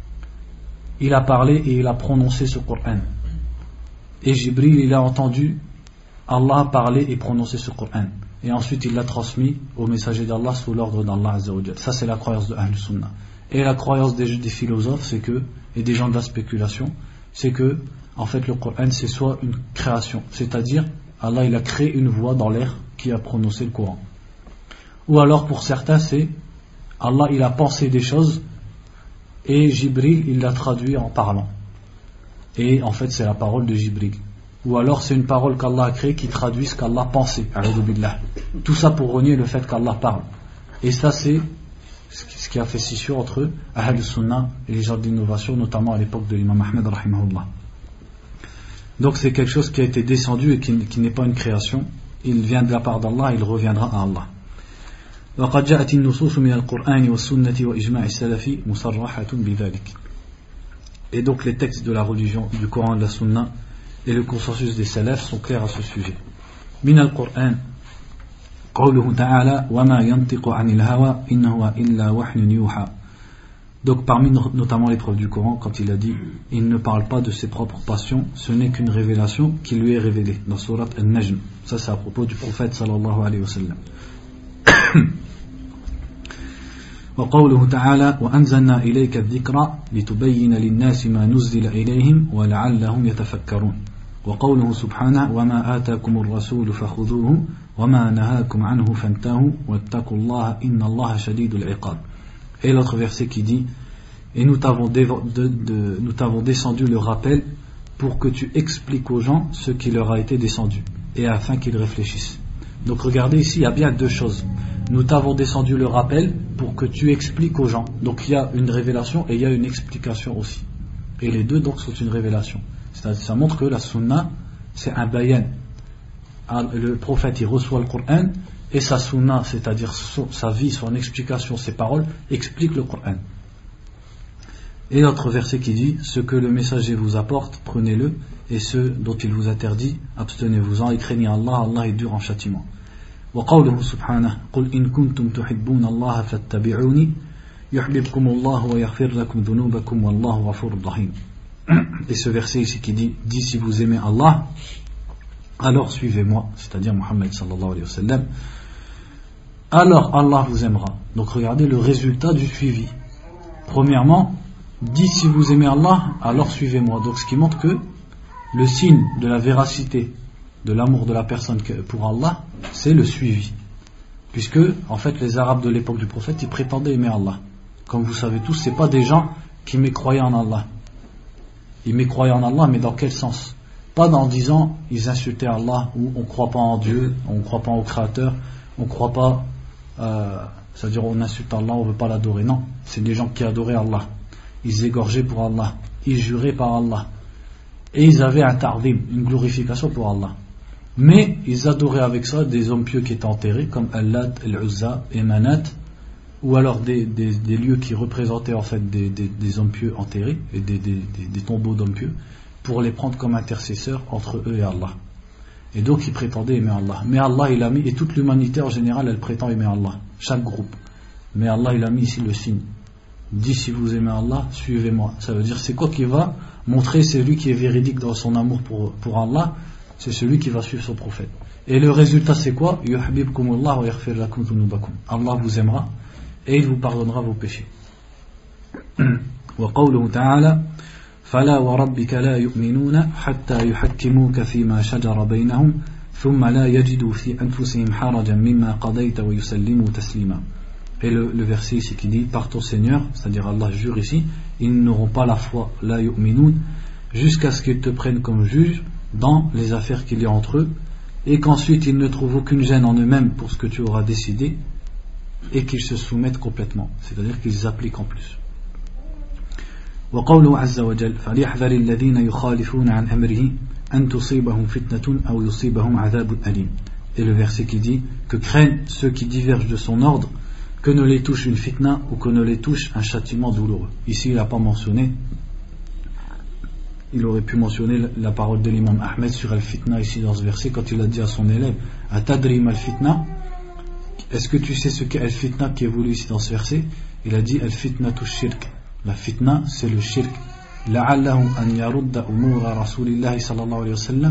S1: Il a parlé et il a prononcé ce Coran. Et Jibril il a entendu Allah parler et prononcer ce Coran. Et ensuite il l'a transmis au messager d'Allah sous l'ordre d'Allah Azza wa Jal. Ça c'est la croyance de Ahl Sunnah. Et la croyance des philosophes c'est que, et des gens de la spéculation, c'est que en fait le Coran c'est soit une création, c'est-à-dire Allah il a créé une voix dans l'air qui a prononcé le Coran, ou alors pour certains c'est Allah il a pensé des choses et Jibril il l'a traduit en parlant, et en fait c'est la parole de Jibril. Ou alors c'est une parole qu'Allah a créée qui traduit ce qu'Allah pensait. Tout ça pour renier le fait qu'Allah parle. Et ça c'est ce qui a fait scission entre Ahl Sunnah et les gens d'innovation, notamment à l'époque de l'imam Ahmed rahimahullah. Donc c'est quelque chose qui a été descendu et qui n'est pas une création. Il vient de la part d'Allah, il reviendra à Allah. وقد جاءت النصوص من القرآن والسنة وإجماع السلف مصرحة بذلك. Et donc les textes de la religion, du Coran et de la Sunna et le consensus des salafs sont clairs à ce sujet. من القرآن قوله تعالى وما ينطق عن الهوى إن هو إلا وحي يوحى. Donc parmi notamment les preuves du Coran, quand il a dit il ne parle pas de ses propres passions, ce n'est qu'une révélation qui lui est révélée dans sourate An-Najm. Ça c'est à propos du prophète sallallahu alayhi wa sallam. وقوله تعالى وأنزلنا إليك الذكر لتبين للناس ما نزل إليهم ولعلهم يتفكرون. وقوله سبحانه وما آتاكم الرسول فخذوه وما نهاكم عنه فانتهوا واتقوا الله إن الله شديد العقاب. Et l'autre verset qui dit et nous t'avons descendu le rappel pour que tu expliques aux gens ce qui leur a été descendu et afin qu'ils réfléchissent. Donc regardez ici il y a bien deux choses. Nous t'avons descendu le rappel pour que tu expliques aux gens. Donc il y a une révélation et il y a une explication aussi. Et les deux donc sont une révélation. C'est-à-dire, ça montre que la sunna c'est un bayan. Le prophète il reçoit le Coran et sa sunna, c'est-à-dire sa vie, son explication, ses paroles expliquent le Coran. Et l'autre verset qui dit ce que le messager vous apporte, prenez-le, et ce dont il vous interdit, abstenez-vous-en et craignez Allah, Allah est dur en châtiment. وقوله سبحانه قل إن كنتم تحبون الله فاتبعوني يحببكم الله ويغفر لكم ذنوبكم والله غفور رحيم. Et ce verset ici qui dit si vous aimez Allah, alors suivez-moi, c'est-à-dire Muhammad sallallahu alayhi wa sallam, alors Allah vous aimera. Donc regardez le résultat du suivi. Premièrement, dit si vous aimez Allah, alors suivez-moi. Donc ce qui montre que le signe de la véracité de l'amour de la personne pour Allah, c'est le suivi. Puisque, en fait, les Arabes de l'époque du prophète, ils prétendaient aimer Allah. Comme vous savez tous, c'est pas des gens qui mécroyaient en Allah. Ils mécroyaient en Allah, mais dans quel sens? Pas en disant, ils insultaient Allah, ou on ne croit pas en Dieu, on ne croit pas au Créateur, on ne croit pas, c'est-à-dire on insulte Allah, on ne veut pas l'adorer. Non, c'est des gens qui adoraient Allah. Ils égorgeaient pour Allah, ils juraient par Allah. Et ils avaient un ta'zim, une glorification pour Allah. Mais ils adoraient avec ça des hommes pieux qui étaient enterrés, comme Allat, Al-Uzza et Manat, ou alors des lieux qui représentaient en fait des hommes pieux enterrés, et des tombeaux d'hommes pieux, pour les prendre comme intercesseurs entre eux et Allah. Et donc ils prétendaient aimer Allah. Mais Allah il a mis, et toute l'humanité en général elle prétend aimer Allah, chaque groupe. Mais Allah il a mis ici le signe. Dit si vous aimez Allah, suivez-moi. Ça veut dire c'est quoi qui va montrer celui qui est véridique dans son amour pour Allah? C'est celui qui va suivre son prophète. Et le résultat c'est quoi? Yuhbibkumullah wa yaghfir lakum dhunubakum. Allah vous aimera et il vous pardonnera vos péchés. Wa qawluhu ta'ala فلا وربك لا يؤمنون حتى يحكموك فيما شجر بينهم ثم لا يجدوا في أنفسهم حرجا مما قضيت ويسلموا تسليما. Et le verset ici qui dit par ton Seigneur, c'est-à-dire Allah jure ici, ils n'auront pas la foi, la yu'minun, jusqu'à ce qu'ils te prennent comme juge dans les affaires qu'il y a entre eux, et qu'ensuite ils ne trouvent aucune gêne en eux-mêmes pour ce que tu auras décidé, et qu'ils se soumettent complètement, c'est-à-dire qu'ils appliquent en plus. وقوله عز وجل فليحذر الذين يخالفون عن أمره أن تصيبهم فتنة أو يصيبهم عذاب أليم. Et le verset qui dit que craignent ceux qui divergent de son ordre que ne les touche une fitna ou que ne les touche un châtiment douloureux. Ici il n'a pas mentionné, il aurait pu mentionner la parole de l'imam Ahmed sur al-fitna ici dans ce verset quand il a dit à son élève Atadri mal-fitna, est-ce que tu sais ce qu'est al-fitna qui est voulu ici dans ce verset? Il a dit al-fitna tu shirk. La fitna c'est le shirk. La'allahum an yarudda umura rasulillahi sallallahu alayhi wa sallam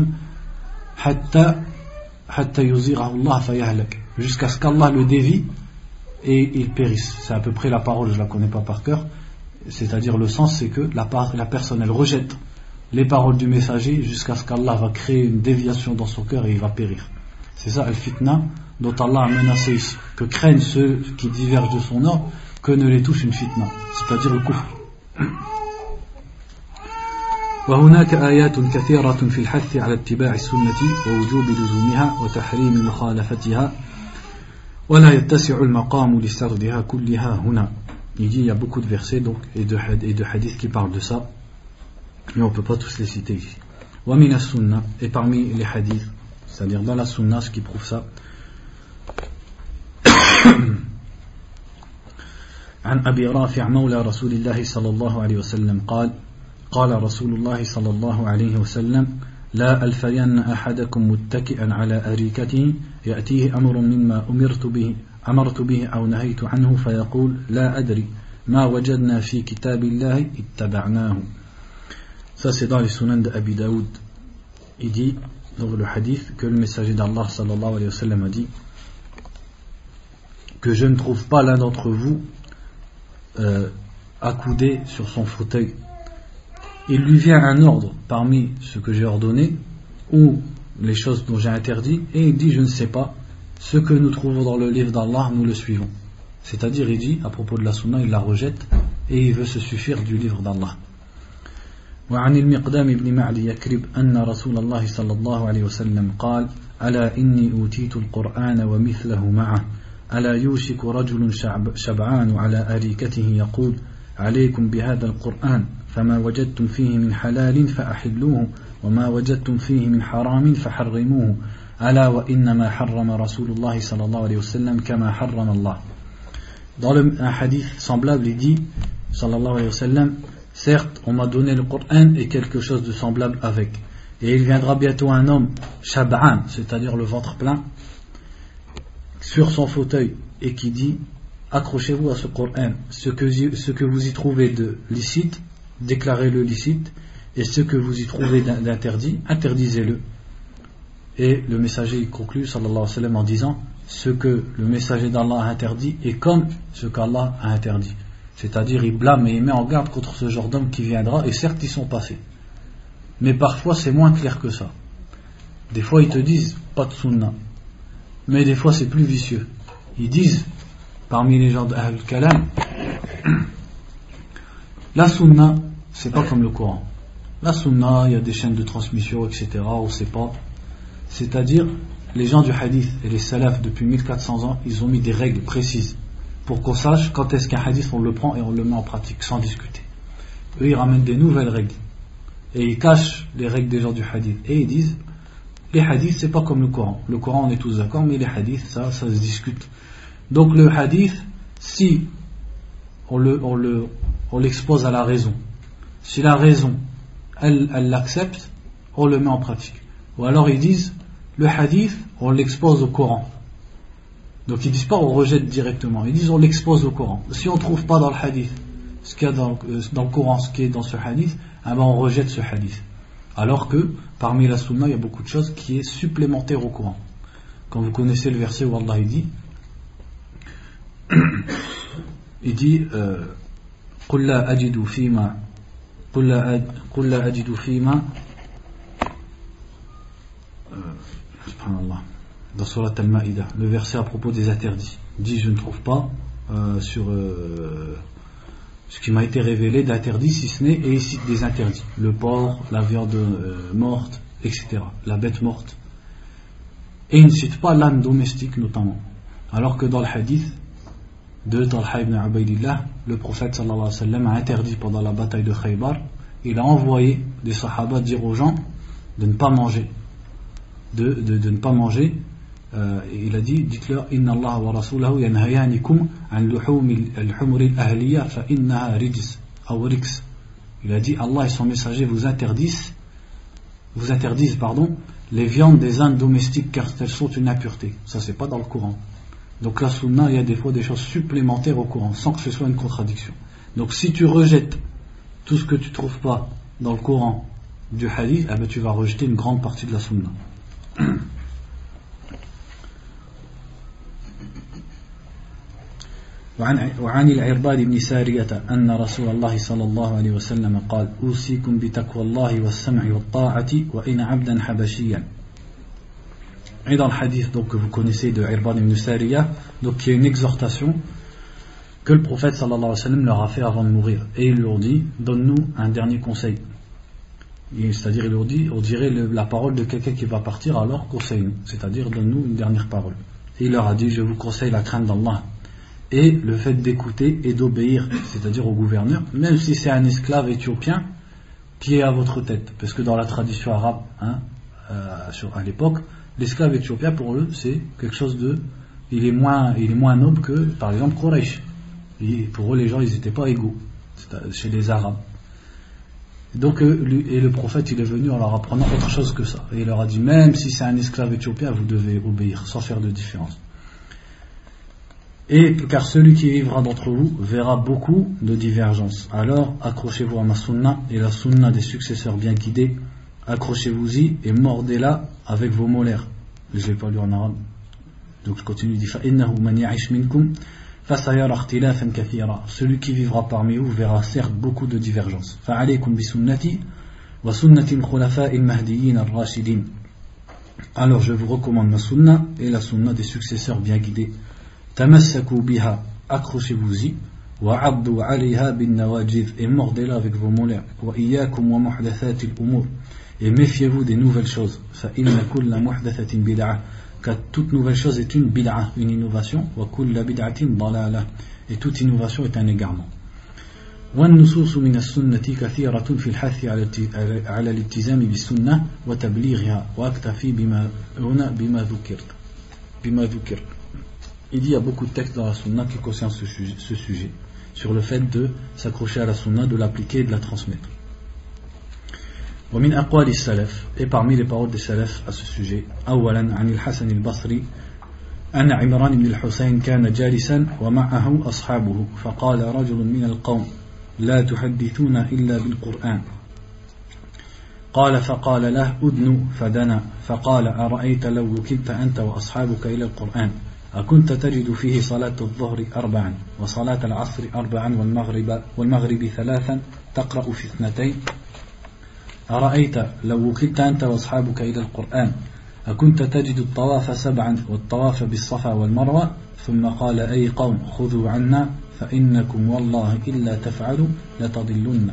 S1: hatta yuzirahu Allah fayahlak, jusqu'à ce qu'Allah le dévie et il périsse. C'est à peu près la parole, je ne la connais pas par cœur, c'est-à-dire le sens c'est que la personne elle rejette les paroles du messager jusqu'à ce qu'Allah va créer une déviation dans son cœur et il va périr. C'est ça al-fitna dont Allah a menacé ici, que craignent ceux qui divergent de son ordre que ne les touche une fitna, c'est-à-dire le kufr. وهناك آيات كثيرة في الحث على اتباع السنة ووجوب لزومها وتحريم مخالفتها ولا يتسع المقام لسردها كلها هنا. Il dit il y a beaucoup de versets donc, et de hadiths qui parlent de ça, mais on ne peut pas tous les citer ici. ومن السنة, et parmi les hadiths, c'est-à-dire dans la sunna, ce qui prouve ça, عن أبي رافع مولى رسول الله صلى الله عليه وسلم قال رسول الله صلى الله عليه وسلم لا ألفين أحدكم متكئا على أريكته يأتيه أمر مما أمرت به أو نهيت عنه فيقول لا أدري ما وجدنا في كتاب الله اتبعناه. Ça c'est dans les sunan d'Abi Daoud. Il dit dans le hadith que le messager d'Allah sallallahu alayhi wa sallam a dit que je ne trouve pas l'un d'entre vous accoudé sur son fauteuil. Il lui vient un ordre parmi ce que j'ai ordonné ou les choses dont j'ai interdit et il dit je ne sais pas, ce que nous trouvons dans le livre d'Allah nous le suivons. C'est-à-dire il dit à propos de la sunna il la rejette et il veut se suffire du livre d'Allah. وعن المقدام بن معدي يكرب أن رسول الله صلى الله عليه وسلم قال ألا إني أوتيت القرآن ومثله معه ألا يوشك رجل شبعان على أريكته يقول عليكم بهذا القرآن فما وجدتم فيه من حلال فأحلوه وما وجدتم فيه من حرام فحرموه ألا وإنما حرم رسول الله صلى الله عليه وسلم كما حرم الله. Dans un hadith semblable il dit sallallahu alayhi wa sallam, certes on m'a donné le Coran et quelque chose de semblable avec, et il viendra bientôt un homme shab'an, c'est-à-dire le ventre plein, sur son fauteuil, et qui dit accrochez-vous à ce Coran, ce que vous y trouvez de licite, déclarez-le licite, et ce que vous y trouvez d'interdit, interdisez-le. Et le messager conclut sallallahu alayhi wa sallam en disant ce que le messager d'Allah a interdit est comme ce qu'Allah a interdit, c'est-à-dire il blâme et il met en garde contre ce genre d'homme qui viendra, et certes ils sont passés, mais parfois c'est moins clair que ça. Des fois ils te disent pas de sunna, mais des fois c'est plus vicieux. Ils disent parmi les gens d'Ahl al-Kalam, la sunna c'est pas comme le Coran. La sunna, il y a des chaînes de transmission, etc. On sait pas. C'est-à-dire, les gens du hadith et les salafs depuis 1400 ans, ils ont mis des règles précises pour qu'on sache quand est-ce qu'un hadith on le prend et on le met en pratique sans discuter. Eux ils ramènent des nouvelles règles et ils cachent les règles des gens du hadith et ils disent les hadiths c'est pas comme le Coran. Le Coran on est tous d'accord, mais les hadiths ça se discute. Donc le hadith, si on l'expose à la raison, si la raison elle l'accepte, on le met en pratique. Ou alors ils disent le hadith on l'expose au Coran. Donc ils disent pas on rejette directement, ils disent on l'expose au Coran. Si on trouve pas dans le hadith ce qu'il y a dans le Coran, ce qui est dans ce hadith, on rejette ce hadith. Alors que parmi la sunna il y a beaucoup de choses qui est supplémentaire au Coran. Quand vous connaissez le verset où Allah il dit قل لا أجد فيما subhanallah, dans Surat Al-Ma'idah, le verset à propos des interdits. Il dit je ne trouve pas sur ce qui m'a été révélé d'interdits, si ce n'est, et il cite des interdits, le porc, la viande morte, etc., la bête morte, et il ne cite pas l'âne domestique notamment, alors que dans le hadith de Talha ibn Ubaydillah, le prophète sallallahu alayhi wa sallam a interdit pendant la bataille de Khaybar, il a envoyé des sahaba dire aux gens de ne pas manger, de ne pas manger. Il a dit dites-leur inna Allah wa rasulahu yanhayanikum an luhum al-humur al-ahliya fa innaha rijs aw riks. Il a dit Allah et son messager vous interdisent les viandes des ânes domestiques car elles sont une impureté. Ça c'est pas dans le Coran. Donc la sunna, il y a des fois des choses supplémentaires au Coran sans que ce soit une contradiction. Donc si tu rejettes tout ce que tu trouves pas dans le Coran du hadith, tu vas rejeter une grande partie de la sunna. وعن العرباد بن سارية أن رسول الله صلى الله عليه وسلم قال أوصيكم بتقوى الله والسمع والطاعة وإن عبدا حبشيا. Et dans le hadith donc, que vous connaissez de Irbad ibn Sariya, donc il y a une exhortation que le prophète sallallahu alayhi wa sallam leur a fait avant de mourir, et il leur dit donne-nous un dernier conseil. C'est-à-dire il leur dit on dirait la parole de quelqu'un qui va partir, alors conseille-nous, c'est-à-dire donne-nous une dernière parole. Et il leur a dit je vous conseille la crainte d'Allah et le fait d'écouter et d'obéir, c'est-à-dire au gouverneur, même si c'est un esclave éthiopien qui est à votre tête, parce que dans la tradition arabe à l'époque, l'esclave éthiopien pour eux c'est quelque chose de il est moins noble que par exemple Quraysh. Pour eux les gens ils n'étaient pas égaux chez les arabes. Donc et le prophète il est venu en leur apprenant autre chose que ça, et il leur a dit même si c'est un esclave éthiopien vous devez obéir sans faire de différence. Et car celui qui vivra d'entre vous verra beaucoup de divergences, alors accrochez-vous à ma sunna et la sunna des successeurs bien guidés, accrochez-vous-y et mordez-la avec vos molaires. Je ne l'ai pas lu en arabe, donc je continue, il dit فَإِنَّهُ مَنْ يَعِشْ مِنْكُمْ فَسَيَرَى اخْتِلَافًا كَثِيرًا. Celui qui vivra parmi vous verra certes beaucoup de divergences. فَعَلَيْكُمْ بِسُنَّتِي وَسُنَّةِ الْخُلَفَاءِ الْمَهْدِيِّينَ الرَّاشِدِينَ. Alors je vous recommande ma sunna et la sunna des successeurs bien guidés. تَمَسَّكُوا بِهَا, accrochez-vous-y, وَعَضُّوا عَلَيْهَا بِالنَّوَاجِذِ, et mordez-la avec vos molaires. وَإِيَّاكُمْ وَمُحْدَثَاتِ الْأُمُورِ, et méfiez-vous des nouvelles choses. فَإِنَّ كُلَّ مُحْدَثَةٍ بِدْعَةٍ, car toute nouvelle chose est une bid'a, une innovation. وَكُلَّ بِدْعَةٍ ضَلَالَةٍ, et toute innovation est un égarement. وَالنُّصُوصُ مِنَ السُنَّةِ كَثِيرَةٌ فِي الْحَثِّ عَلَى الِالتِّزَامِ بِالسُنَّةِ وَتَبْلِيغِهَا وَأَكْتَفِي بِمَا ذُكِرَ. Il dit il y a beaucoup de textes dans la sunna qui concernent ce sujet. sur le fait de s'accrocher à la sunna, de l'appliquer et de la transmettre. ومن أقوال السلف, et parmi les paroles des salafs à ce sujet, أولا عن الحسن البصري أن عمران بن الحسين كان جالسا ومعه أصحابه فقال رجل من القوم لا تحدثون إلا بالقرآن قال فقال له أدنوا فدنا فقال أرأيت لو وكلت أنت وأصحابك إلى القرآن أكنت تجد فيه صلاة الظهر 4 وصلاة العصر 4 والمغرب 3 تقرأ في 2 أرأيت لو وكلت أنت وأصحابك إلى القرآن أكنت تجد الطواف 7 والطواف بالصفا والمروة ثم قال أي قوم خذوا عنا فإنكم والله إلا تفعلوا لتضلن.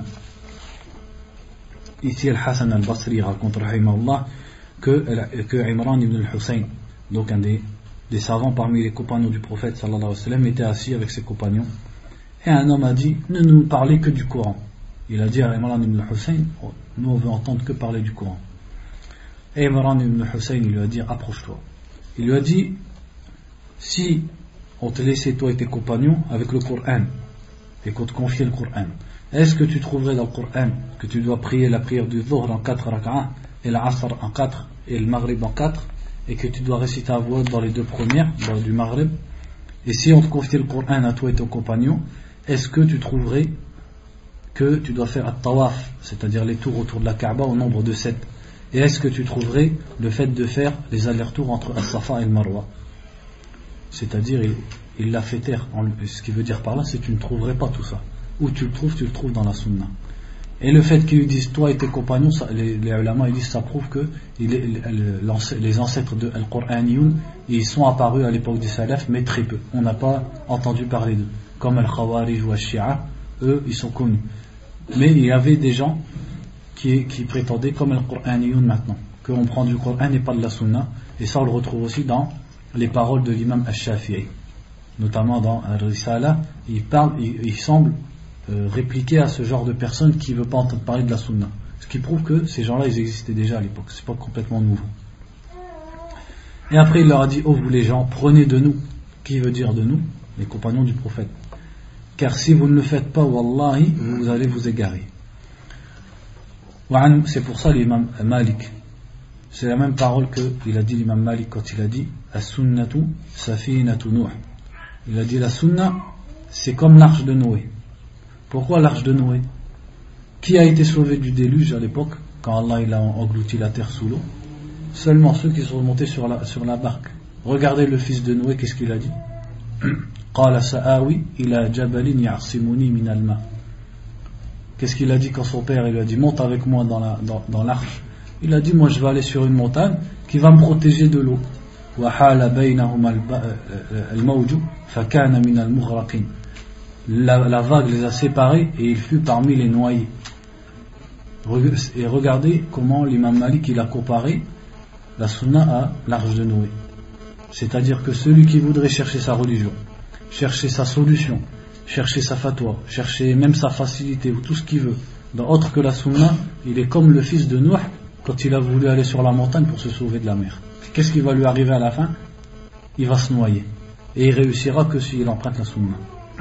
S1: Ici Al-Hassan al-Basri raconte rahimahullah que Imran ibn al-Hussein, donc un des savants parmi les compagnons du prophète sallallahu alayhi wa sallam, était assis avec ses compagnons et un homme a dit ne nous parlez que du Coran. Il a dit à Imran ibn al-Hussein nous on veut entendre que parler du Coran. Et Imran ibn al-Hussein il lui a dit approche-toi. Il lui a dit si on te laissait toi et tes compagnons avec le Coran et qu'on te confiait le Coran, est-ce que tu trouverais dans le Coran que tu dois prier la prière du Dhuhr en 4 rak'ah et l'Asr en 4 et le Maghrib en 4 et que tu dois réciter à voix dans les 2 premières dans du Maghrib, et si on te confiait le Coran à toi et ton compagnon, est-ce que tu trouverais que tu dois faire at-tawaf, c'est-à-dire les tours autour de la Kaaba au nombre de 7, et est-ce que tu trouverais le fait de faire les allers-retours entre As-Safa et le Marwa, c'est-à-dire il l'a fait taire, ce qui veut dire par là c'est que tu ne trouverais pas tout ça, où tu le trouves dans la sunna. Et le fait qu'ils lui disent toi et tes compagnons, les ulama ils disent ça prouve que les ancêtres de Al-Qur'aniyoun ils sont apparus à l'époque des salaf mais très peu, on n'a pas entendu parler d'eux, comme Al-Khawarij ou Al-Shi'a, eux ils sont connus, mais il y avait des gens qui prétendaient comme Al-Qur'aniyoun maintenant, qu'on prend du Coran et pas de la sunna, et ça on le retrouve aussi dans les paroles de l'imam Al-Shafi'i, notamment dans Al-Risala, il semble répliquer à ce genre de personnes qui ne veulent pas entendre parler de la sunna, ce qui prouve que ces gens-là ils existaient déjà à l'époque, c'est pas complètement nouveau. Et après il leur a dit oh vous les gens, prenez de nous, qui veut dire de nous, les compagnons du prophète, car si vous ne le faites pas wallahi vous allez vous égarer. C'est pour ça l'imam Malik, c'est la même parole qu'il a dit l'imam Malik quand il a dit as-sunnatu safinatu Nuh. Il a dit la sunna c'est comme l'arche de Noé. Pourquoi l'arche de Noé? Qui a été sauvé du déluge à l'époque quand Allah il a englouti la terre sous l'eau? Seulement ceux qui sont montés sur la barque. Regardez le fils de Noé, qu'est-ce qu'il a dit? Qala sa'awi ila jabalin ya'simuni min al-ma. Qu'est-ce qu'il a dit quand son père il lui a dit monte avec moi dans l'arche? Il a dit moi je vais aller sur une montagne qui va me protéger de l'eau. Wa hala baynahuma al-mawju fa kana min al-mughraqin. La vague les a séparés et il fut parmi les noyés. Et regardez comment l'imam Malik il a comparé la sunna à l'arche de Noé. C'est-à-dire que celui qui voudrait chercher sa religion, chercher sa solution, chercher sa fatwa, chercher même sa facilité ou tout ce qu'il veut, dans autre que la sunna, il est comme le fils de Nuh quand il a voulu aller sur la montagne pour se sauver de la mer. Qu'est-ce qui va lui arriver à la fin? Il va se noyer. Et il réussira que s'il emprunte la sunna.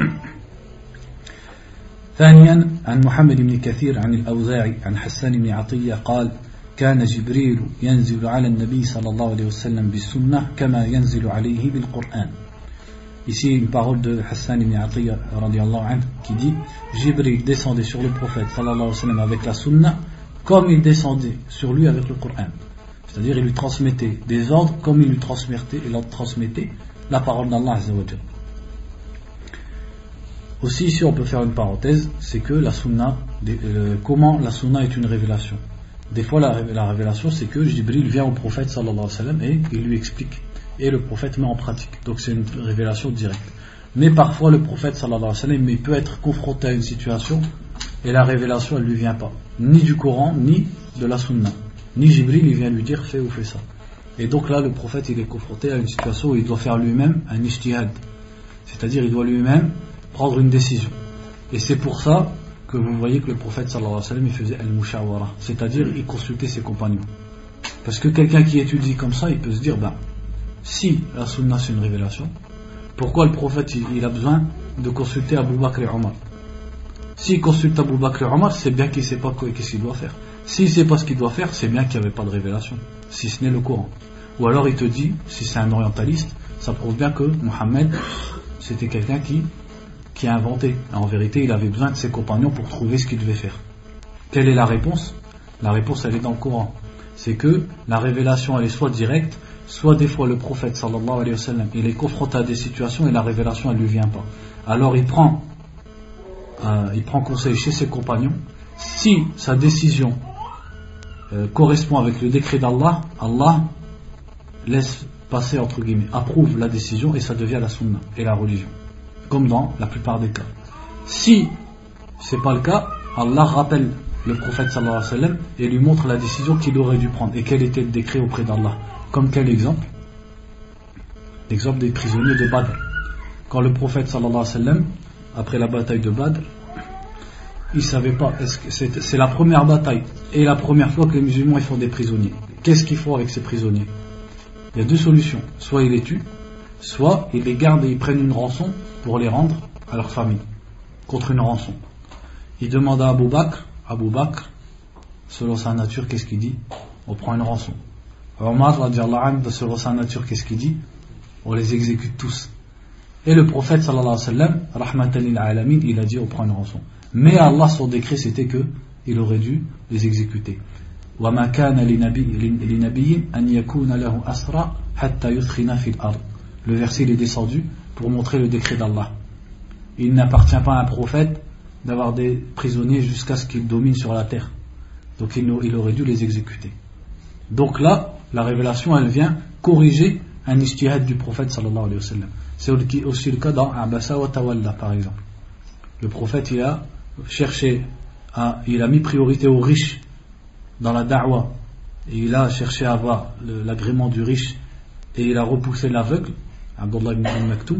S1: ثانيا عن محمد بن كثير عن الأوزاعي عن حسان بن عطية قال كان جبريل ينزل على النبي صلى الله عليه وسلم بالسنة كما ينزل عليه بالقرآن. Ici une parole de Hassan ibn Atiyya radiallahu anhu qui dit Jibril descendait sur le prophète sallallahu alayhi wa sallam avec la sunna comme il descendait sur lui avec le Coran, c'est-à-dire il lui transmettait des ordres comme il lui transmettait la parole d'Allah azza wa jalla. Aussi ici on peut faire une parenthèse, c'est que la sunna, comment la sunna est une révélation. Des fois la révélation c'est que Jibril vient au prophète sallallahu alayhi wa sallam et il lui explique et le prophète met en pratique, donc c'est une révélation directe. Mais parfois le prophète sallallahu alayhi wa sallam il peut être confronté à une situation et la révélation elle lui vient pas, ni du Coran ni de la sunna, ni Jibril il vient lui dire fais ou fais ça, et donc là le prophète il est confronté à une situation où il doit faire lui-même un ijtihad, c'est-à-dire il doit lui-même prendre une décision. Et c'est pour ça que vous voyez que le prophète sallallahu alayhi wa sallam il faisait al-mushawara, c'est-à-dire il consultait ses compagnons, parce que quelqu'un qui étudie comme ça il peut se dire si la sunna c'est une révélation, pourquoi le prophète il a besoin de consulter Abu Bakr et Omar. S'il consulte Abu Bakr et Omar, c'est bien qu'il ne sait pas qu'est-ce qu'il doit faire. S'il ne sait pas ce qu'il doit faire, c'est bien qu'il n'y avait pas de révélation, si ce n'est le Coran. Ou alors il te dit, si c'est un orientaliste, ça prouve bien que Mohammed, c'était quelqu'un qui a inventé. En vérité, il avait besoin de ses compagnons pour trouver ce qu'il devait faire. Quelle est la réponse? La réponse, elle est dans le Coran. C'est que la révélation, elle est soit directe, soit des fois le prophète sallallahu alayhi wa sallam, il est confronté à des situations et la révélation, elle ne lui vient pas. Alors il prend conseil chez ses compagnons. Si sa décision correspond avec le décret d'Allah, Allah laisse passer, entre guillemets, approuve la décision et ça devient la sunna et la religion, comme dans la plupart des cas. Si c'est pas le cas, Allah rappelle le prophète sallallahu alayhi wa sallam et lui montre la décision qu'il aurait dû prendre et quel était le décret auprès d'Allah. Comme quel exemple? L'exemple des prisonniers de Badr. Quand le prophète sallallahu alayhi wa sallam, après la bataille de Badr, il ne savait pas, c'est la première bataille et la première fois que les musulmans ils font des prisonniers. Qu'est-ce qu'ils font avec ces prisonniers? Il y a deux solutions. Soit ils les tuent, soit ils les gardent et ils prennent une rançon pour les rendre à leur famille, contre une rançon. Il demande à Abu Bakr, selon sa nature, qu'est-ce qu'il dit? On prend une rançon. Omar, selon sa nature, qu'est-ce qu'il dit? On les exécute tous. Et le prophète, sallallahu alayhi wa sallam, rahmatan lil alamin, il a dit on prend une rançon. Mais Allah, son décret, c'était que il aurait dû les exécuter. وَمَا كَانَ لِنَبِيٍّ أَنْ يَكُونَ لَهُ أَسْرَى حَتَّى يُثْخِنَ فِي الْأَرْضِ. Le verset il est descendu pour montrer le décret d'Allah. Il n'appartient pas à un prophète d'avoir des prisonniers jusqu'à ce qu'ils dominent sur la terre. Donc il aurait dû les exécuter. Donc là, la révélation, elle vient corriger un ijtihad du prophète sallallahu alayhi wa sallam. C'est aussi le cas dans Abasa wa Tawalla, par exemple. Le prophète, il a mis priorité aux riches dans la da'wa. Et il a cherché à avoir l'agrément du riche et il a repoussé l'aveugle, Abdullah ibn Maktoum,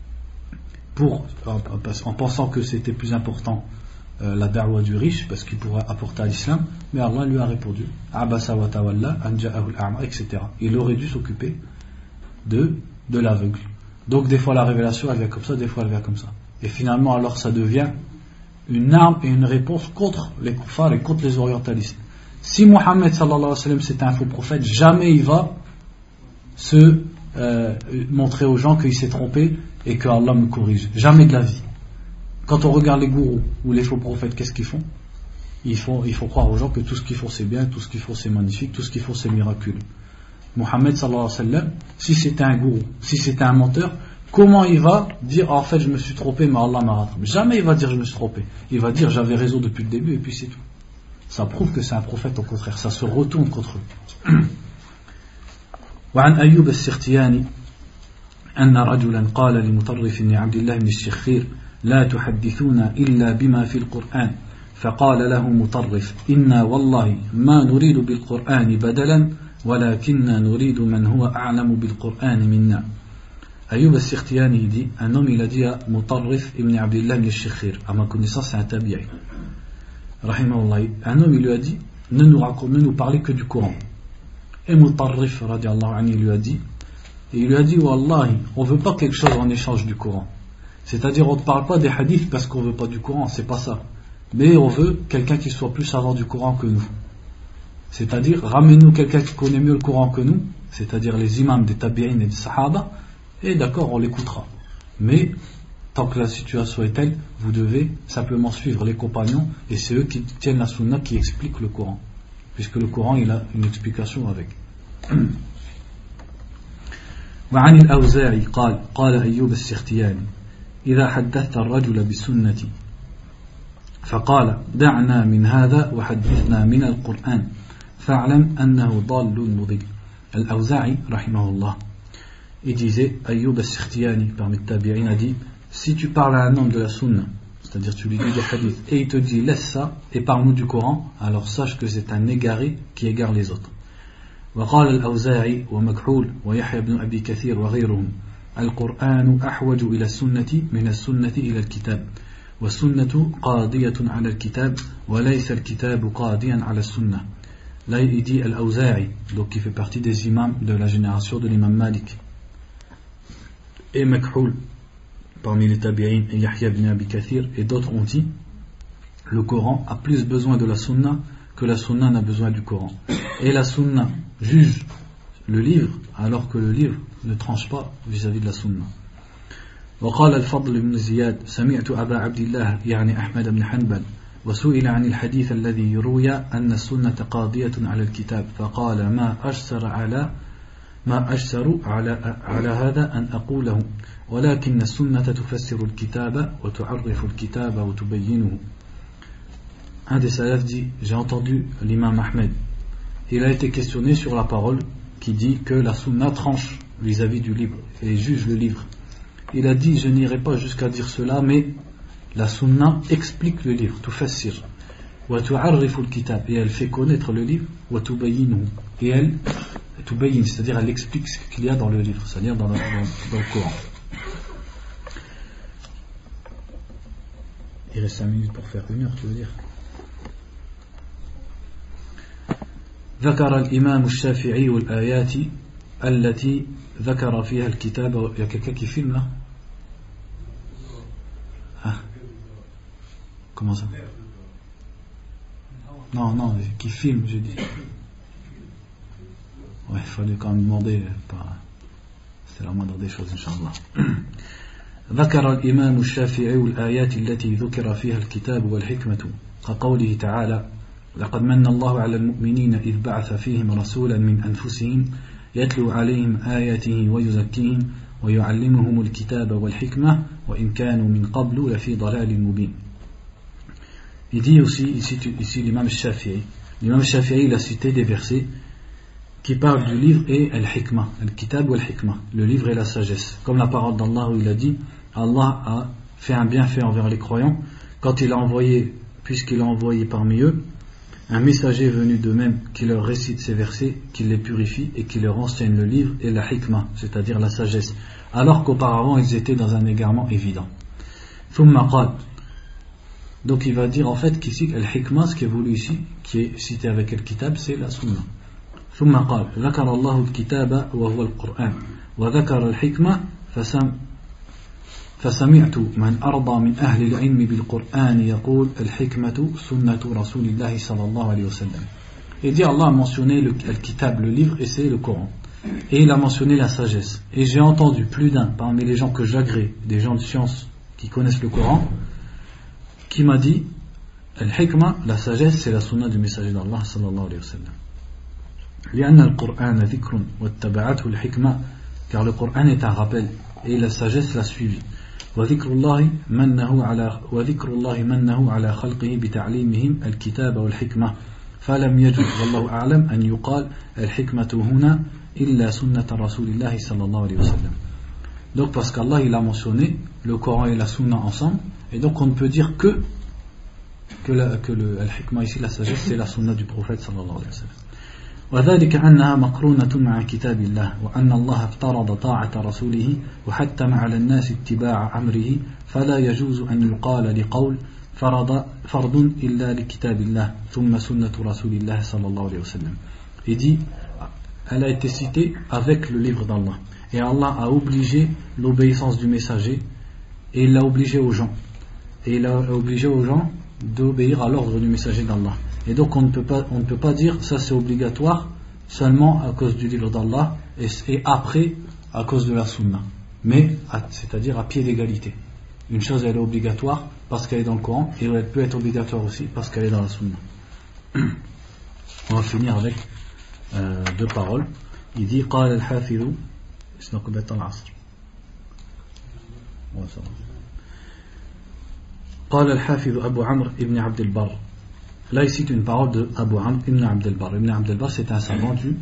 S1: en pensant que c'était plus important la da'wa du riche parce qu'il pourrait apporter à l'islam, mais Allah lui a répondu Abasa wa tawalla an ja'ahu al-a'ma, etc. Il aurait dû s'occuper de l'aveugle. Donc des fois la révélation elle vient comme ça, des fois elle vient comme ça. Et finalement alors ça devient une arme et une réponse contre les kuffars et contre les orientalistes. Si Mohammed sallallahu alayhi wa sallam c'est un faux prophète, jamais il va se montrer aux gens qu'il s'est trompé et que Allah me corrige. Jamais de la vie. Quand on regarde les gourous ou les faux prophètes, qu'est-ce qu'ils font? Il faut croire aux gens que tout ce qu'ils font c'est bien, tout ce qu'ils font c'est magnifique, tout ce qu'ils font c'est miraculeux. Mohammed sallallahu alayhi wa sallam, si c'était un gourou, si c'était un menteur, comment il va dire en fait je me suis trompé mais Allah m'a rattrapé? Jamais il va dire je me suis trompé. Il va dire j'avais raison depuis le début et puis c'est tout. Ça prouve que c'est un prophète, au contraire, ça se retourne contre eux. وعن أيوب السختياني أن رجلا قال لمطرف بن عبد الله بن الشخير لا تحدثونا إلا بما في القرآن فقال له مطرف إنا والله ما نريد بالقرآن بدلا ولكننا نريد من هو أعلم بالقرآن منا. Ayyub al-Sikhtiyani dit, un homme il a dit à Mutarrif ibn Abdillah ibn al-Shikhir, à ma connaissance c'est un tabi'i, rahimahullah, un homme il lui a dit ne nous parlez que du Coran. Et Mutarrif radiallahu anhu il lui a dit wallahi on veut pas quelque chose en échange du Coran, c'est-à-dire on ne parle pas des hadiths parce qu'on veut pas du Coran, c'est pas ça, mais on veut quelqu'un qui soit plus savant du Coran que nous, c'est-à-dire ramène-nous quelqu'un qui connaît mieux le Coran que nous, c'est-à-dire les imams des tabi'in et des sahaba, et d'accord on l'écoutera, mais tant que la situation est telle vous devez simplement suivre les compagnons et c'est eux qui tiennent la sunna qui expliquent le Coran, puisque le Coran il a une explication avec. وعن الأوزاعي قال أيوب السختياني إذا حدثت الرجل بالسنة فقال دعنا من هذا وحدثنا من القرآن فاعلم أنه ضال مضل. Al-Awza'i rahimahullah il disait, Ayyub al-Sikhtiyani parmi les tabi'in a dit, si tu parles à un homme de la sunna, c'est-à-dire tu lui dis des hadiths et il te dit laisse ça et parle-nous du Coran, alors sache que c'est un égaré qui égare les autres. وقال الأوزاعي ومكحول ويحيى بن أبي كثير وغيرهم القرآن أحوج إلى السنة من السنة إلى الكتاب والسنة قاضية على الكتاب وليس الكتاب قاضيا على السنة. Là il dit Al-Awza'i, donc qui fait partie des imams de la génération de l'imam Malik, et Makhul parmi les tabi'in et Yahya ibn Abi Kathir et d'autres ont dit le Coran a plus besoin de la sunna que la sunna n'a besoin du Coran, et la sunna juge le livre alors que le livre ne tranche pas vis-à-vis de la sunna. وقال الفضل بن زياد سمعت أبا عبد الله يعني أحمد بن حنبل وسئل عن الحديث الذي يروي أن السنة قاضية على الكتاب فقال ما أجسر على هذا أن أقوله ولكن السنة تفسر الكتاب وتعرف الكتاب وتبينه. Un des salafs dit j'ai entendu l'imam Ahmed, il a été questionné sur la parole qui dit que la sunna tranche vis-à-vis du livre et juge le livre. Il a dit je n'irai pas jusqu'à dire cela, mais la sunna explique le livre, tufassir, wa tu'arrifu al-kitab, et elle fait connaître le livre, wa tubayyinuhu, et elle tubayyin, c'est-à-dire elle explique ce qu'il y a dans le livre, c'est-à-dire dans le Coran. Il reste 5 minutes pour faire 1 heure, tu veux dire. ذكر الإمام الشافعي الآيات التي ذكر فيها الكتاب. Il y a quelqu'un qui filme là? Ah. Comment ça? Non, qui filme, j'ai dit. Ouais, il fallait quand même demander, c'est la moindre des choses, Inch'Allah. ذكر الإمام الشافعي الآيات التي ذكر فيها الكتاب والحكمة كقوله تعالى لقد من الله على المؤمنين إذ بعث فيهم رسولا من أنفسهم يتلو عليهم آياته ويزكيهم ويعلمهم الكتاب والحكمة وإن كانوا من قبل لفي ضلال مبين. Il dit aussi ici l'imam Shafi'i. L'imam Shafi'i il a cité des versets qui parlent du livre et al-hikmah, al-kitab ou al-hikmah, le livre et la sagesse. Comme la parole d'Allah où il a dit Allah a fait un bienfait envers les croyants quand il a envoyé, puisqu'il a envoyé parmi eux un messager venu d'eux-mêmes qui leur récite ces versets, qui les purifie et qui leur enseigne le livre et la hikmah, c'est-à-dire la sagesse, alors qu'auparavant ils étaient dans un égarement évident. Thumma qal. Donc il va dire en fait qu'ici al-hikmah, ce qui est voulu ici, qui est cité avec le kitab, c'est la sunna. ثم قال ذكر الله الكتاب وهو القرآن وذكر الحكمة فسمعت من أرضى من أهل العلم بالقرآن يقول الحكمة سنة رسول الله صلى الله عليه وسلم. Et dit Allah a mentionné le kitab, le livre, et c'est le Coran. Et il a mentionné la sagesse. Et j'ai entendu plus d'un parmi les gens que j'agrée, des gens de science qui connaissent le Coran, qui m'a dit al-hikmah, la sagesse, c'est la sunna du messager d'Allah sallallahu alayhi wa sallam. لأن القرآن ذكر واتبعته الحكمة, car le Coran est un rappel et la sagesse l'a suivi. وذكر الله منه على خلقه بتعليمهم الكتاب والحكمة فلم يجوز والله أعلم أن يقال الحكمة هنا إلا سنة رسول الله صلى الله عليه وسلم. Donc parce qu'Allah il a mentionné le Coran et la sunna ensemble, et donc on ne peut dire que le hikmah ici, la sagesse, c'est la sunna du prophète sallallahu alayhi wa sallam. وذلك أنها مقرونة مع كتاب الله وأن الله افترض طاعة رسوله وحتم على الناس اتباع أمره فلا يجوز أن يقال لقول فرض إلا لكتاب الله ثم سنة رسول الله صلى الله عليه وسلم. Il dit, elle a été citée avec le livre d'Allah et Allah a obligé l'obéissance du messager et il l'a obligé aux gens d'obéir à l'ordre du messager d'Allah. Et donc on ne peut pas dire ça c'est obligatoire seulement à cause du livre d'Allah et après à cause de la sunna, mais c'est-à-dire à pied d'égalité. Une chose elle est obligatoire parce qu'elle est dans le Coran et elle peut être obligatoire aussi parce qu'elle est dans la sunna. On va finir avec 2 paroles. Il dit قال الحافظ اسمه العصر. قال الحافظ أبو عمرو ابن عبد البر. Là, il cite une parole de Abu Amr ibn Abd al-Barr. Ibn Abd al-Barr, c'est un savant du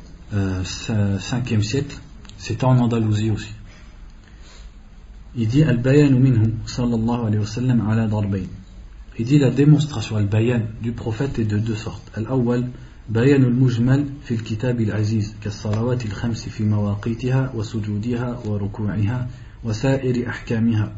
S1: 5e siècle. C'était en Andalousie aussi. Il dit Al-Bayanu minhu, sallallahu alayhi wa sallam, ala darbayn. Il dit la démonstration, al-Bayan, du prophète est de 2 sortes. Al-awwal, بيان المجمل في الكتاب العزيز كالصلوات الخمس في مواقيتها وسجودها وركوعها وسائر أحكامها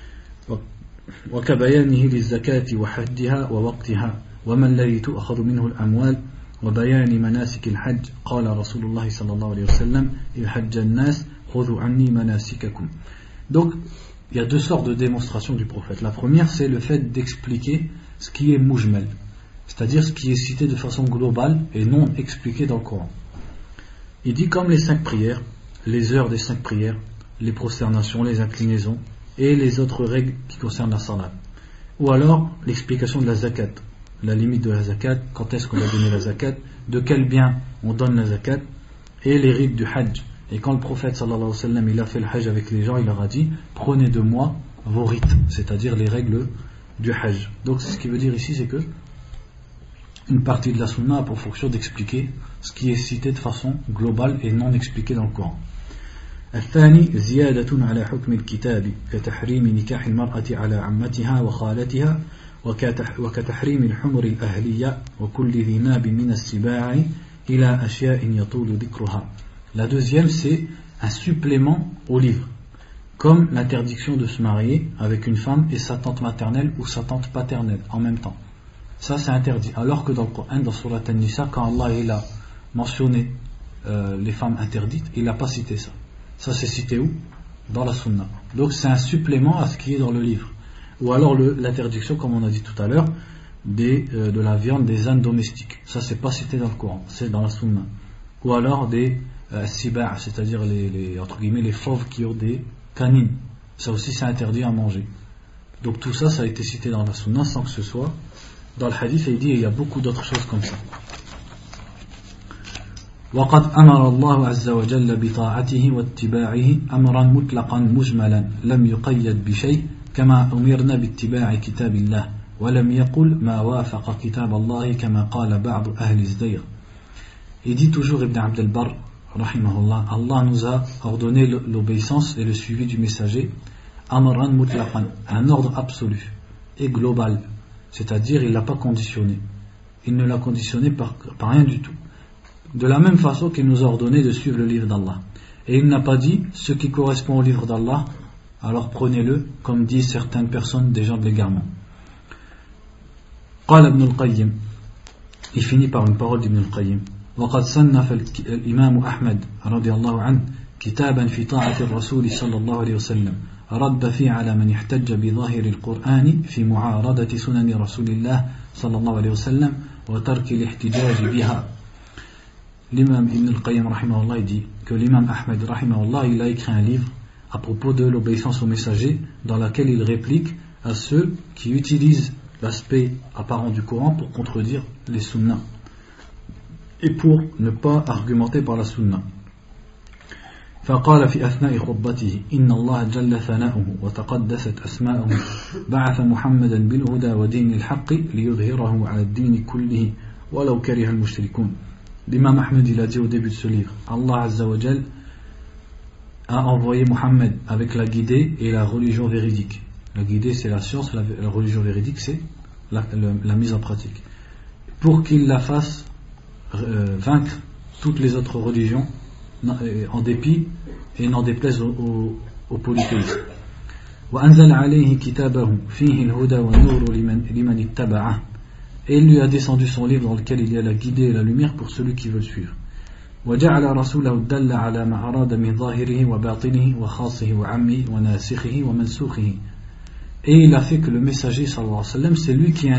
S1: وكبيانه للزكاة وحدها ووقتها وما الذي تؤخذ منه الأموال وبيان مناسك الحج قال رسول الله صلى الله عليه وسلم إذ حج الناس خذوا عني مناسككم. Donc il y a deux sortes de démonstrations du prophète. La première, c'est le fait d'expliquer ce qui est mujmal, c'est-à-dire ce qui est cité de façon globale et non expliqué dans le Coran. Il dit comme les 5 prières, les heures des 5 prières, les prosternations, les inclinaisons et les autres règles qui concernent la salat. Ou alors l'explication de la zakat, la limite de la zakat, quand est-ce qu'on va donner la zakat, de quel bien on donne la zakat, et les rites du hajj. Et quand le prophète sallallahu alayhi wa sallam il a fait le hajj avec les gens, il leur a dit prenez de moi vos rites, c'est-à-dire les règles du hajj. Donc ce qui veut dire ici, c'est que une partie de la sunna a pour fonction d'expliquer ce qui est cité de façon globale et non expliqué dans le Coran. الثاني زيادة على حكم الكتاب كتحريم نكاح المرأة على عمتها وخالتها وكتحريم الحمر الأهلية وكل ذي ناب من السباع إلى أشياء يطول ذكرها. La deuxième, c'est un supplément au livre, comme l'interdiction de se marier avec une femme et sa tante maternelle ou sa tante paternelle en même temps. Ça, c'est interdit. Alors que dans le Coran, dans Surat An-Nisa, quand Allah il a mentionné les femmes interdites, il n'a pas cité ça. Ça, c'est cité où? Dans la Sunna. Donc, c'est un supplément à ce qui est dans le livre. Ou alors l'interdiction, comme on a dit tout à l'heure, de la viande des ânes domestiques. Ça, c'est pas cité dans le Coran, c'est dans la Sunna. Ou alors des siba', c'est-à-dire entre guillemets les fauves qui ont des canines. Ça aussi, c'est interdit à manger. Donc tout ça, ça a été cité dans la Sunna sans que ce soit dans le hadith. Et il dit, il y a beaucoup d'autres choses comme ça. وقد أمر الله عز وجل بطاعته واتباعه أمرا مطلقا مجملا لم يقيد بشيء كما أمرنا باتباع كتاب الله ولم يقل ما وافق كتاب الله كما قال بعض أهل الزيغ. Il dit toujours Ibn Abd al-Barr rahimahullah, Allah nous a ordonné l'obéissance et le suivi du messager amran mutlaqan, un ordre absolu et global, c'est-à-dire il ne l'a pas conditionné, il ne l'a conditionné par rien du tout, de la même façon qu'il nous a ordonné de suivre le livre d'Allah, et il n'a pas dit ce qui correspond au livre d'Allah alors prenez-le, comme disent certaines personnes des gens de l'égarement. قال ابن القيم, il finit par une parole d'Ibn al-Qayyim, وقد صنف الإمام أحمد رضي الله عنه كتابا في طاعة الرسول صلى الله عليه وسلم رد فيه على من احتج بظاهر القرآن في معارضة سنن رسول الله صلى الله عليه وسلم وترك الاحتجاج بها. L'imam Ibn al-Qayyim rahimahullah dit que l'imam Ahmed rahimahullah il a écrit un livre à propos de l'obéissance au messager dans laquelle il réplique à ceux qui utilisent l'aspect apparent du Coran pour contredire les sunnas et pour ne pas argumenter par la sunna. فقال في أثناء خطبته إن الله جل ثناؤه وتقدست أسماؤه بعث محمدا بالهدى ودين الحق ليظهره على الدين كله ولو كره المشركون. L'imam Ahmed il a dit au début de ce livre, Allah Azza wa Jal a envoyé Mohammed avec la guidée et la religion véridique. La guidée c'est la science, la religion véridique c'est la mise en pratique, pour qu'il la fasse vaincre toutes les autres religions en dépit et n'en déplaise aux polythéistes. وأنزل عليه كتابه فيه الهدى والنور لمن اتبعه. Et il lui a descendu son livre dans lequel il y a la guidée et la lumière pour celui qui veut le suivre. وجعل رسوله الدل على ما أراد من ظاهره وباطنه وخاصه وعامه وناسخه ومنسوخه. Et il a fait que le messager sallallahu alayhi wa sallam c'est lui qui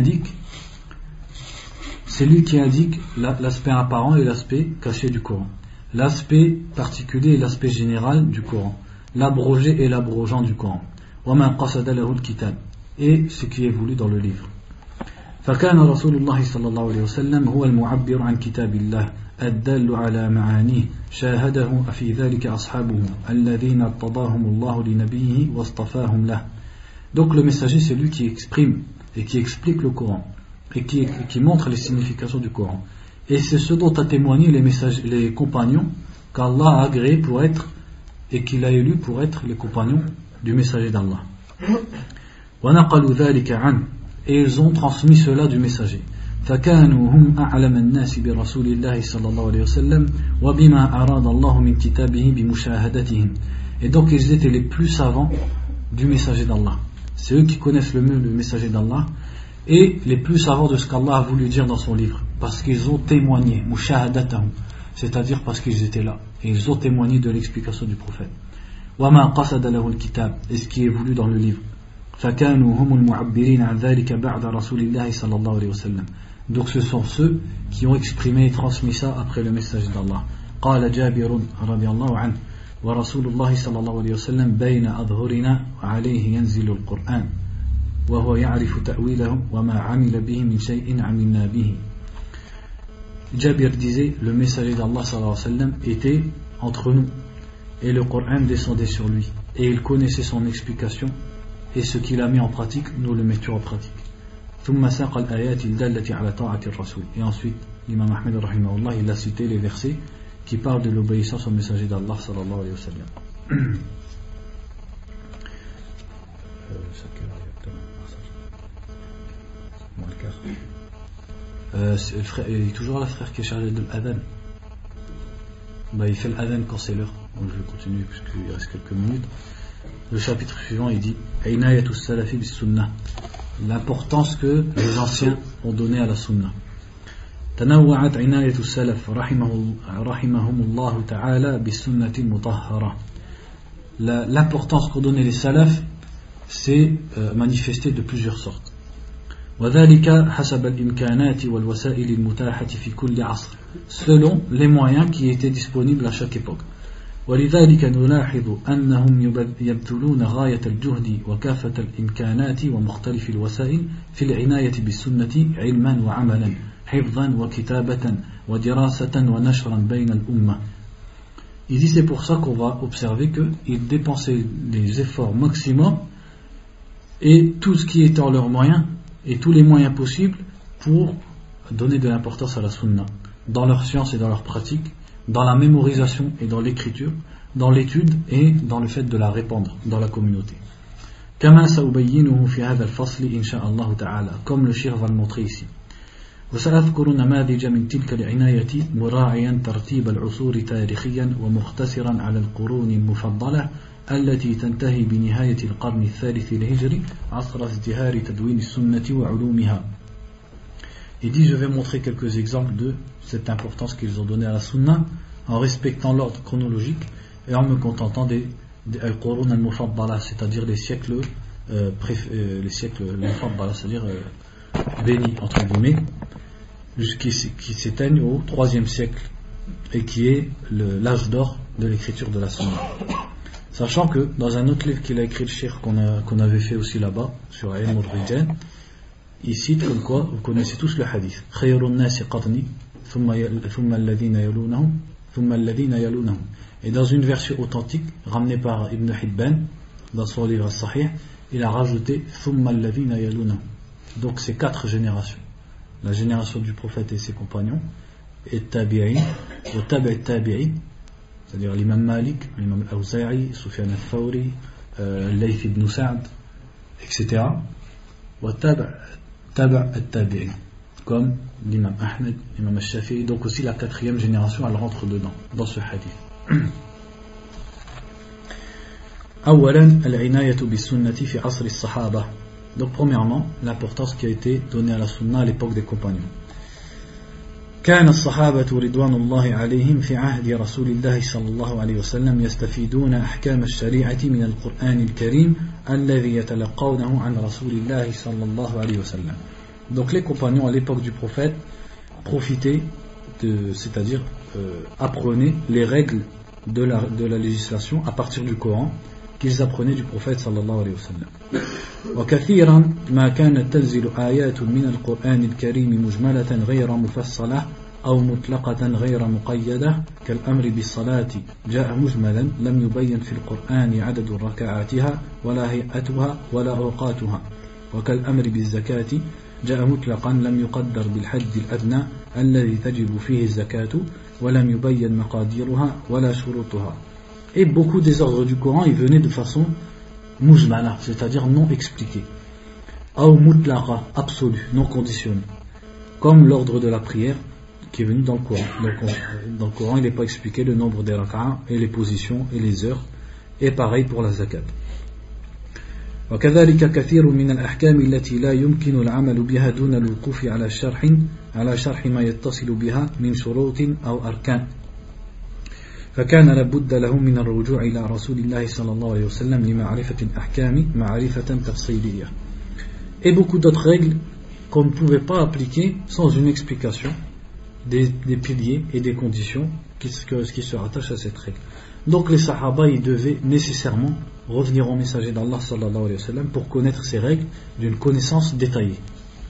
S1: indique l'aspect apparent et l'aspect caché du Coran, l'aspect particulier et l'aspect général du Coran, l'abrogé et l'abrogeant du Coran, وما قصد له الكتاب, et ce qui est voulu dans le livre. فكان رسول الله صلى الله عليه وسلم هو المعبر عن كتاب الله الدال على معانيه شاهده في ذلك أصحابه الذين ارتضاهم الله لنبيه واصطفاهم له. Donc le messager c'est lui qui exprime et qui explique le Coran et qui montre les significations du Coran, et c'est ce dont a témoigné les compagnons qu'Allah a agréé pour être et qu'il a élu pour être les compagnons du messager d'Allah. وَنَقَلُوا ذَلِكَ عَنْهُ, et ils ont transmis cela du messager. فكانوا هم أعلم الناس برسول الله صلى الله عليه وسلم وبما أراد الله من كتابه بمشاهدتهم. Et donc ils étaient les plus savants du messager d'Allah. C'est eux qui connaissent le mieux le messager d'Allah et les plus savants de ce qu'Allah a voulu dire dans son livre, parce qu'ils ont témoigné, mushahadatahum, c'est-à-dire parce qu'ils étaient là et ils ont témoigné de l'explication du prophète. وما قصد له الكتاب et ce qui est voulu dans le livre فكانوا هم المعبرين عن ذلك بعد رسول الله صلى الله عليه وسلم. Donc ce sont ceux qui ont exprimé et transmis ça après le message d'Allah. قال جابر رضي الله عنه ورسول الله صلى الله عليه وسلم بين أظهرنا وعليه ينزل القرآن وهو يعرف تأويله وما عمل به من شيء عملنا به. Jabir disait, le messager d'Allah sallallahu alayhi wa sallam était entre nous et le Coran descendait sur lui et il connaissait son explication et ce qu'il a mis en pratique, nous le mettions en pratique. ثم ساق الآيات الدالة على طاعة الرسول. Et ensuite, l'imam Ahmed rahimahullah, il a cité les versets qui parlent de l'obéissance au messager d'Allah sallallahu alayhi wa sallam. Il est toujours là, frère, qui est chargé de l'adhan. Il fait l'adhan quand c'est l'heure. Donc je vais continuer puisqu'il reste quelques minutes. Le chapitre suivant, il dit Aynayatu salafi bis sunnah. L'importance que les anciens ont donnée à la sunna. تنوعت عناية السلف رحمهم الله تعالى بالسنة المطهرة. L'importance qu'ont donné les salafs s'est manifestée de plusieurs sortes. وذلك حسب الإمكانات والوسائل المتاحة في كل عصر, selon les moyens qui étaient disponibles à chaque époque. ولذلك نلاحظ أنهم يبذلون غاية الجهد وكافة الإمكانات ومختلف الوسائل في العناية بالسنة علما وعملا حفظا وكتابة ودراسة ونشرا بين الأمة. Il dit c'est pour ça qu'on va observer qu'ils dépensaient les efforts maximum et tout ce qui était en leurs moyens et tous les moyens possibles pour donner de l'importance à la sunna dans leur science et dans leur pratique, dans la mémorisation et dans l'écriture, dans l'étude et dans le fait de la répandre dans la communauté. كما سأبينه في هذا الفصل إن شاء الله تعالى, comme le cheikh va le montrer ici. وسأذكر نماذج من تلك العناية مراعيا ترتيب العصور تاريخيا ومختصرا على القرون المفضلة التي تنتهي بنهاية القرن الثالث الهجري عصر ازدهار تدوين السنة وعلومها. Il dit, je vais montrer quelques exemples de cette importance qu'ils ont donnée à la sunna en respectant l'ordre chronologique et en me contentant des al-qurun al-mufaddala, c'est-à-dire les siècles mufaddala, c'est-à-dire bénis entre guillemets, qui s'éteignent au 3e siècle et qui est l'âge d'or de l'écriture de la sunna. Sachant que dans un autre livre qu'il a écrit, le cheikh qu'on avait fait aussi là-bas sur Ilm al-Rijal, il cite comme quoi, vous connaissez tous le hadith, Khayrun nasi qarni thumma alladhina yalunahum thumma alladhina yalunahum. Et dans une version authentique ramenée par Ibn Hibban dans son livre As-Sahih, il a rajouté thumma alladhina yalunahum. Donc c'est 4 générations, la génération du prophète et ses compagnons, et tabi'in, ou tabi' tabi'in, c'est-à-dire l'imam Malik, l'imam Awza'i, Sufyan al-Thawri, Layth ibn Sa'd, etc. Ou tabi' al-tabi'in, comme l'imam Ahmed, l'imam al-Shafi'i. Donc aussi la 4e génération, elle rentre dedans, dans ce hadith. أولا العناية بالسنة في عصر الصحابة. Donc premièrement, l'importance qui a été donnée à la sunna à l'époque des compagnons. كان الصحابة رضوان الله عليهم في عهد رسول الله صلى الله عليه وسلم يستفيدون أحكام الشريعة من القرآن الكريم الذي يتلقونه عن رسول الله صلى الله عليه وسلم. Donc les compagnons à l'époque du prophète profitaient c'est-à-dire apprenaient les règles de la législation à partir du Coran qu'ils apprenaient du prophète sallallahu alayhi wa sallam. وكثيرا ما كانت تنزل آيات من القرآن الكريم مجملة غير مفصلة أو مطلقة غير مقيدة كالأمر بالصلاة جاء مجملا لم يبين في القرآن عدد ركعاتها ولا هيئتها ولا أوقاتها وكالأمر بالزكاة جاء مطلقا لم يقدر بالحد الأدنى الذي تجب فيه الزكاة ولم يبين مقاديرها ولا شروطها. Et beaucoup des ordres du Coran, ils venaient de façon mujmala, c'est-à-dire non expliquée, ou mutlaqa, absolue, non conditionnée, comme l'ordre de la prière qui est venu dans le Coran. Dans le Coran, il n'est pas expliqué le nombre des rak'a et les positions et les heures, et pareil pour la zakat. وكذلك كثير من الأحكام التي لا يمكن العمل بها دون الوقوف على شرح ما يتصل بها من شروط أو أركان. فكان لابد لهم من الرجوع إلى رسول الله صلى الله عليه وسلم لمعرفة الأحكام معرفة تفصيلية. Et beaucoup d'autres règles qu'on ne pouvait pas appliquer sans une explication des piliers et des conditions qui se rattachent à cette règle. Donc les Sahaba, ils devaient nécessairement revenir au messager d'Allah sallallahu alayhi wa sallam pour connaître ces règles d'une connaissance détaillée.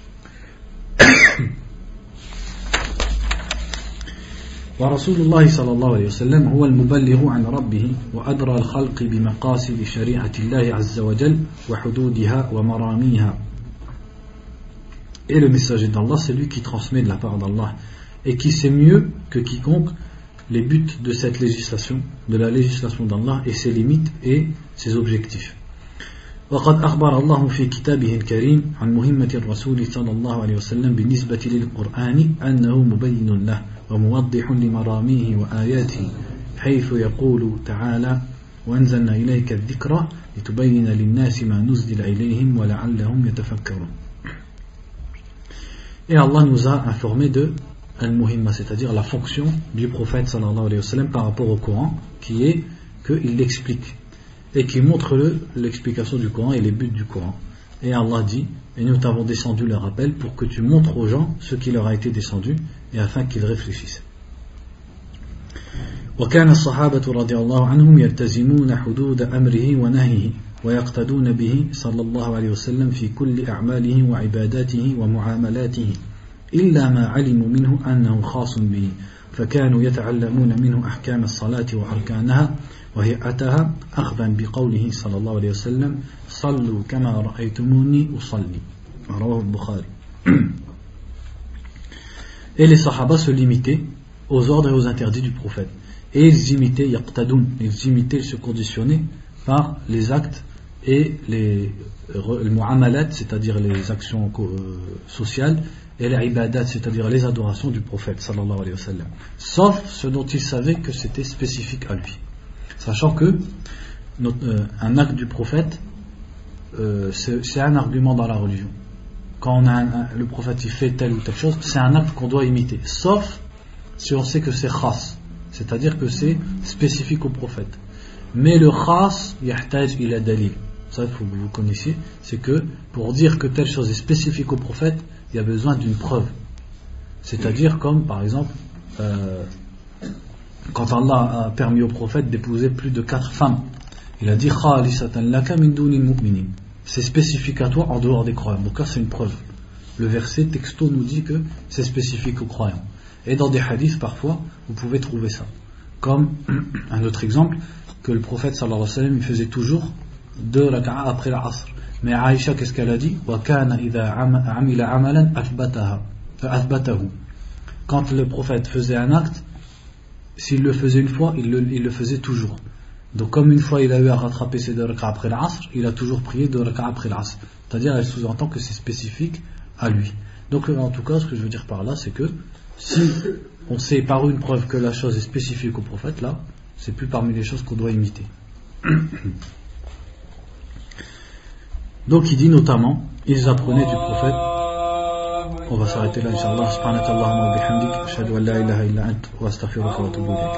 S1: ورسول الله صلى الله عليه وسلم هو المبلغ عن ربه وأدرى الخلق بمقاصد شريعة الله عز وجل وحدودها ومراميها. Et le messager d'Allah, c'est lui qui transmet de la part d'Allah et qui sait mieux que quiconque les buts de cette législation, de la législation d'Allah et ses limites et ses objectifs. وقد أخبر الله في كتابه الكريم عن مهمة الرسول صلى الله عليه وسلم بالنسبة للقرآن أنه مبين له وموضح لمراميه وآياته حيث يقول تعالى وأنزلنا إليك الذكر لتبين للناس ما نزل إليهم ولعلهم يتفكرون. Et Allah nous a informé de al-muhimma, c'est-à-dire la fonction du prophète sallallahu alayhi wa sallam par rapport au Coran, qui est qu'il l'explique et qui montre l'explication du Coran et les buts du Coran. Et Allah dit, et nous t'avons descendu le rappel pour que tu montres aux gens ce qui leur a été descendu et afin qu'ils réfléchissent. وكان الصحابة رضي الله عنهم يلتزمون حدود أمره ونهيه ويقتدون به صلى الله عليه وسلم في كل أعماله وعباداته ومعاملاته إلا ما علموا منه أنه خاص به فكانوا يتعلمون منه أحكام الصلاة وأركانها وهيئتها أخذا بقوله صلى الله عليه وسلم صلوا كما رأيتموني أصلي رواه البخاري. Et les Sahaba se limitaient aux ordres et aux interdits du prophète. Et ils imitaient yaqtadoun, ils imitaient, ils se conditionnaient par les actes et les mu'amalat, c'est-à-dire les actions sociales, et les ibadat, c'est-à-dire les adorations du prophète sallallahu alayhi wa sallam, sauf ce dont ils savaient que c'était spécifique à lui, sachant que un acte du prophète c'est un argument dans la religion. Quand le prophète il fait telle ou telle chose, c'est un acte qu'on doit imiter, sauf si on sait que c'est khas, c'est-à-dire que c'est spécifique au prophète. Mais le khas yahtaj ila dalil, ça il faut que vous connaissiez, c'est que pour dire que telle chose est spécifique au prophète, il y a besoin d'une preuve. C'est-à-dire comme par exemple quand Allah a permis au prophète d'épouser plus de 4 femmes, il a dit khalisatan laka min dunil mu'minin, c'est spécifique à toi en dehors des croyants. Donc là c'est une preuve. Le verset texto nous dit que c'est spécifique aux croyants. Et dans des hadiths parfois vous pouvez trouver ça. Comme un autre exemple, que le prophète sallallahu alayhi wa sallam il faisait toujours 2 raka'a après l'asr. Mais Aïcha, qu'est-ce qu'elle a dit? Quand le prophète faisait un acte, s'il le faisait une fois, il le faisait toujours. Donc comme une fois il a eu à rattraper ses 2 rak'a après l'asr, il a toujours prié 2 rak'a après l'asr. C'est-à-dire elle sous-entend que c'est spécifique à lui. Donc en tout cas ce que je veux dire par là, c'est que si on sait par une preuve que la chose est spécifique au prophète, là c'est plus parmi les choses qu'on doit imiter. Donc il dit notamment, ils apprenaient du prophète. On va s'arrêter là, Inch'Allah. Subhanakallahumma wa bihamdik, ashhadu an la ilaha illa ant, wa astaghfiruka wa atubu ilayk.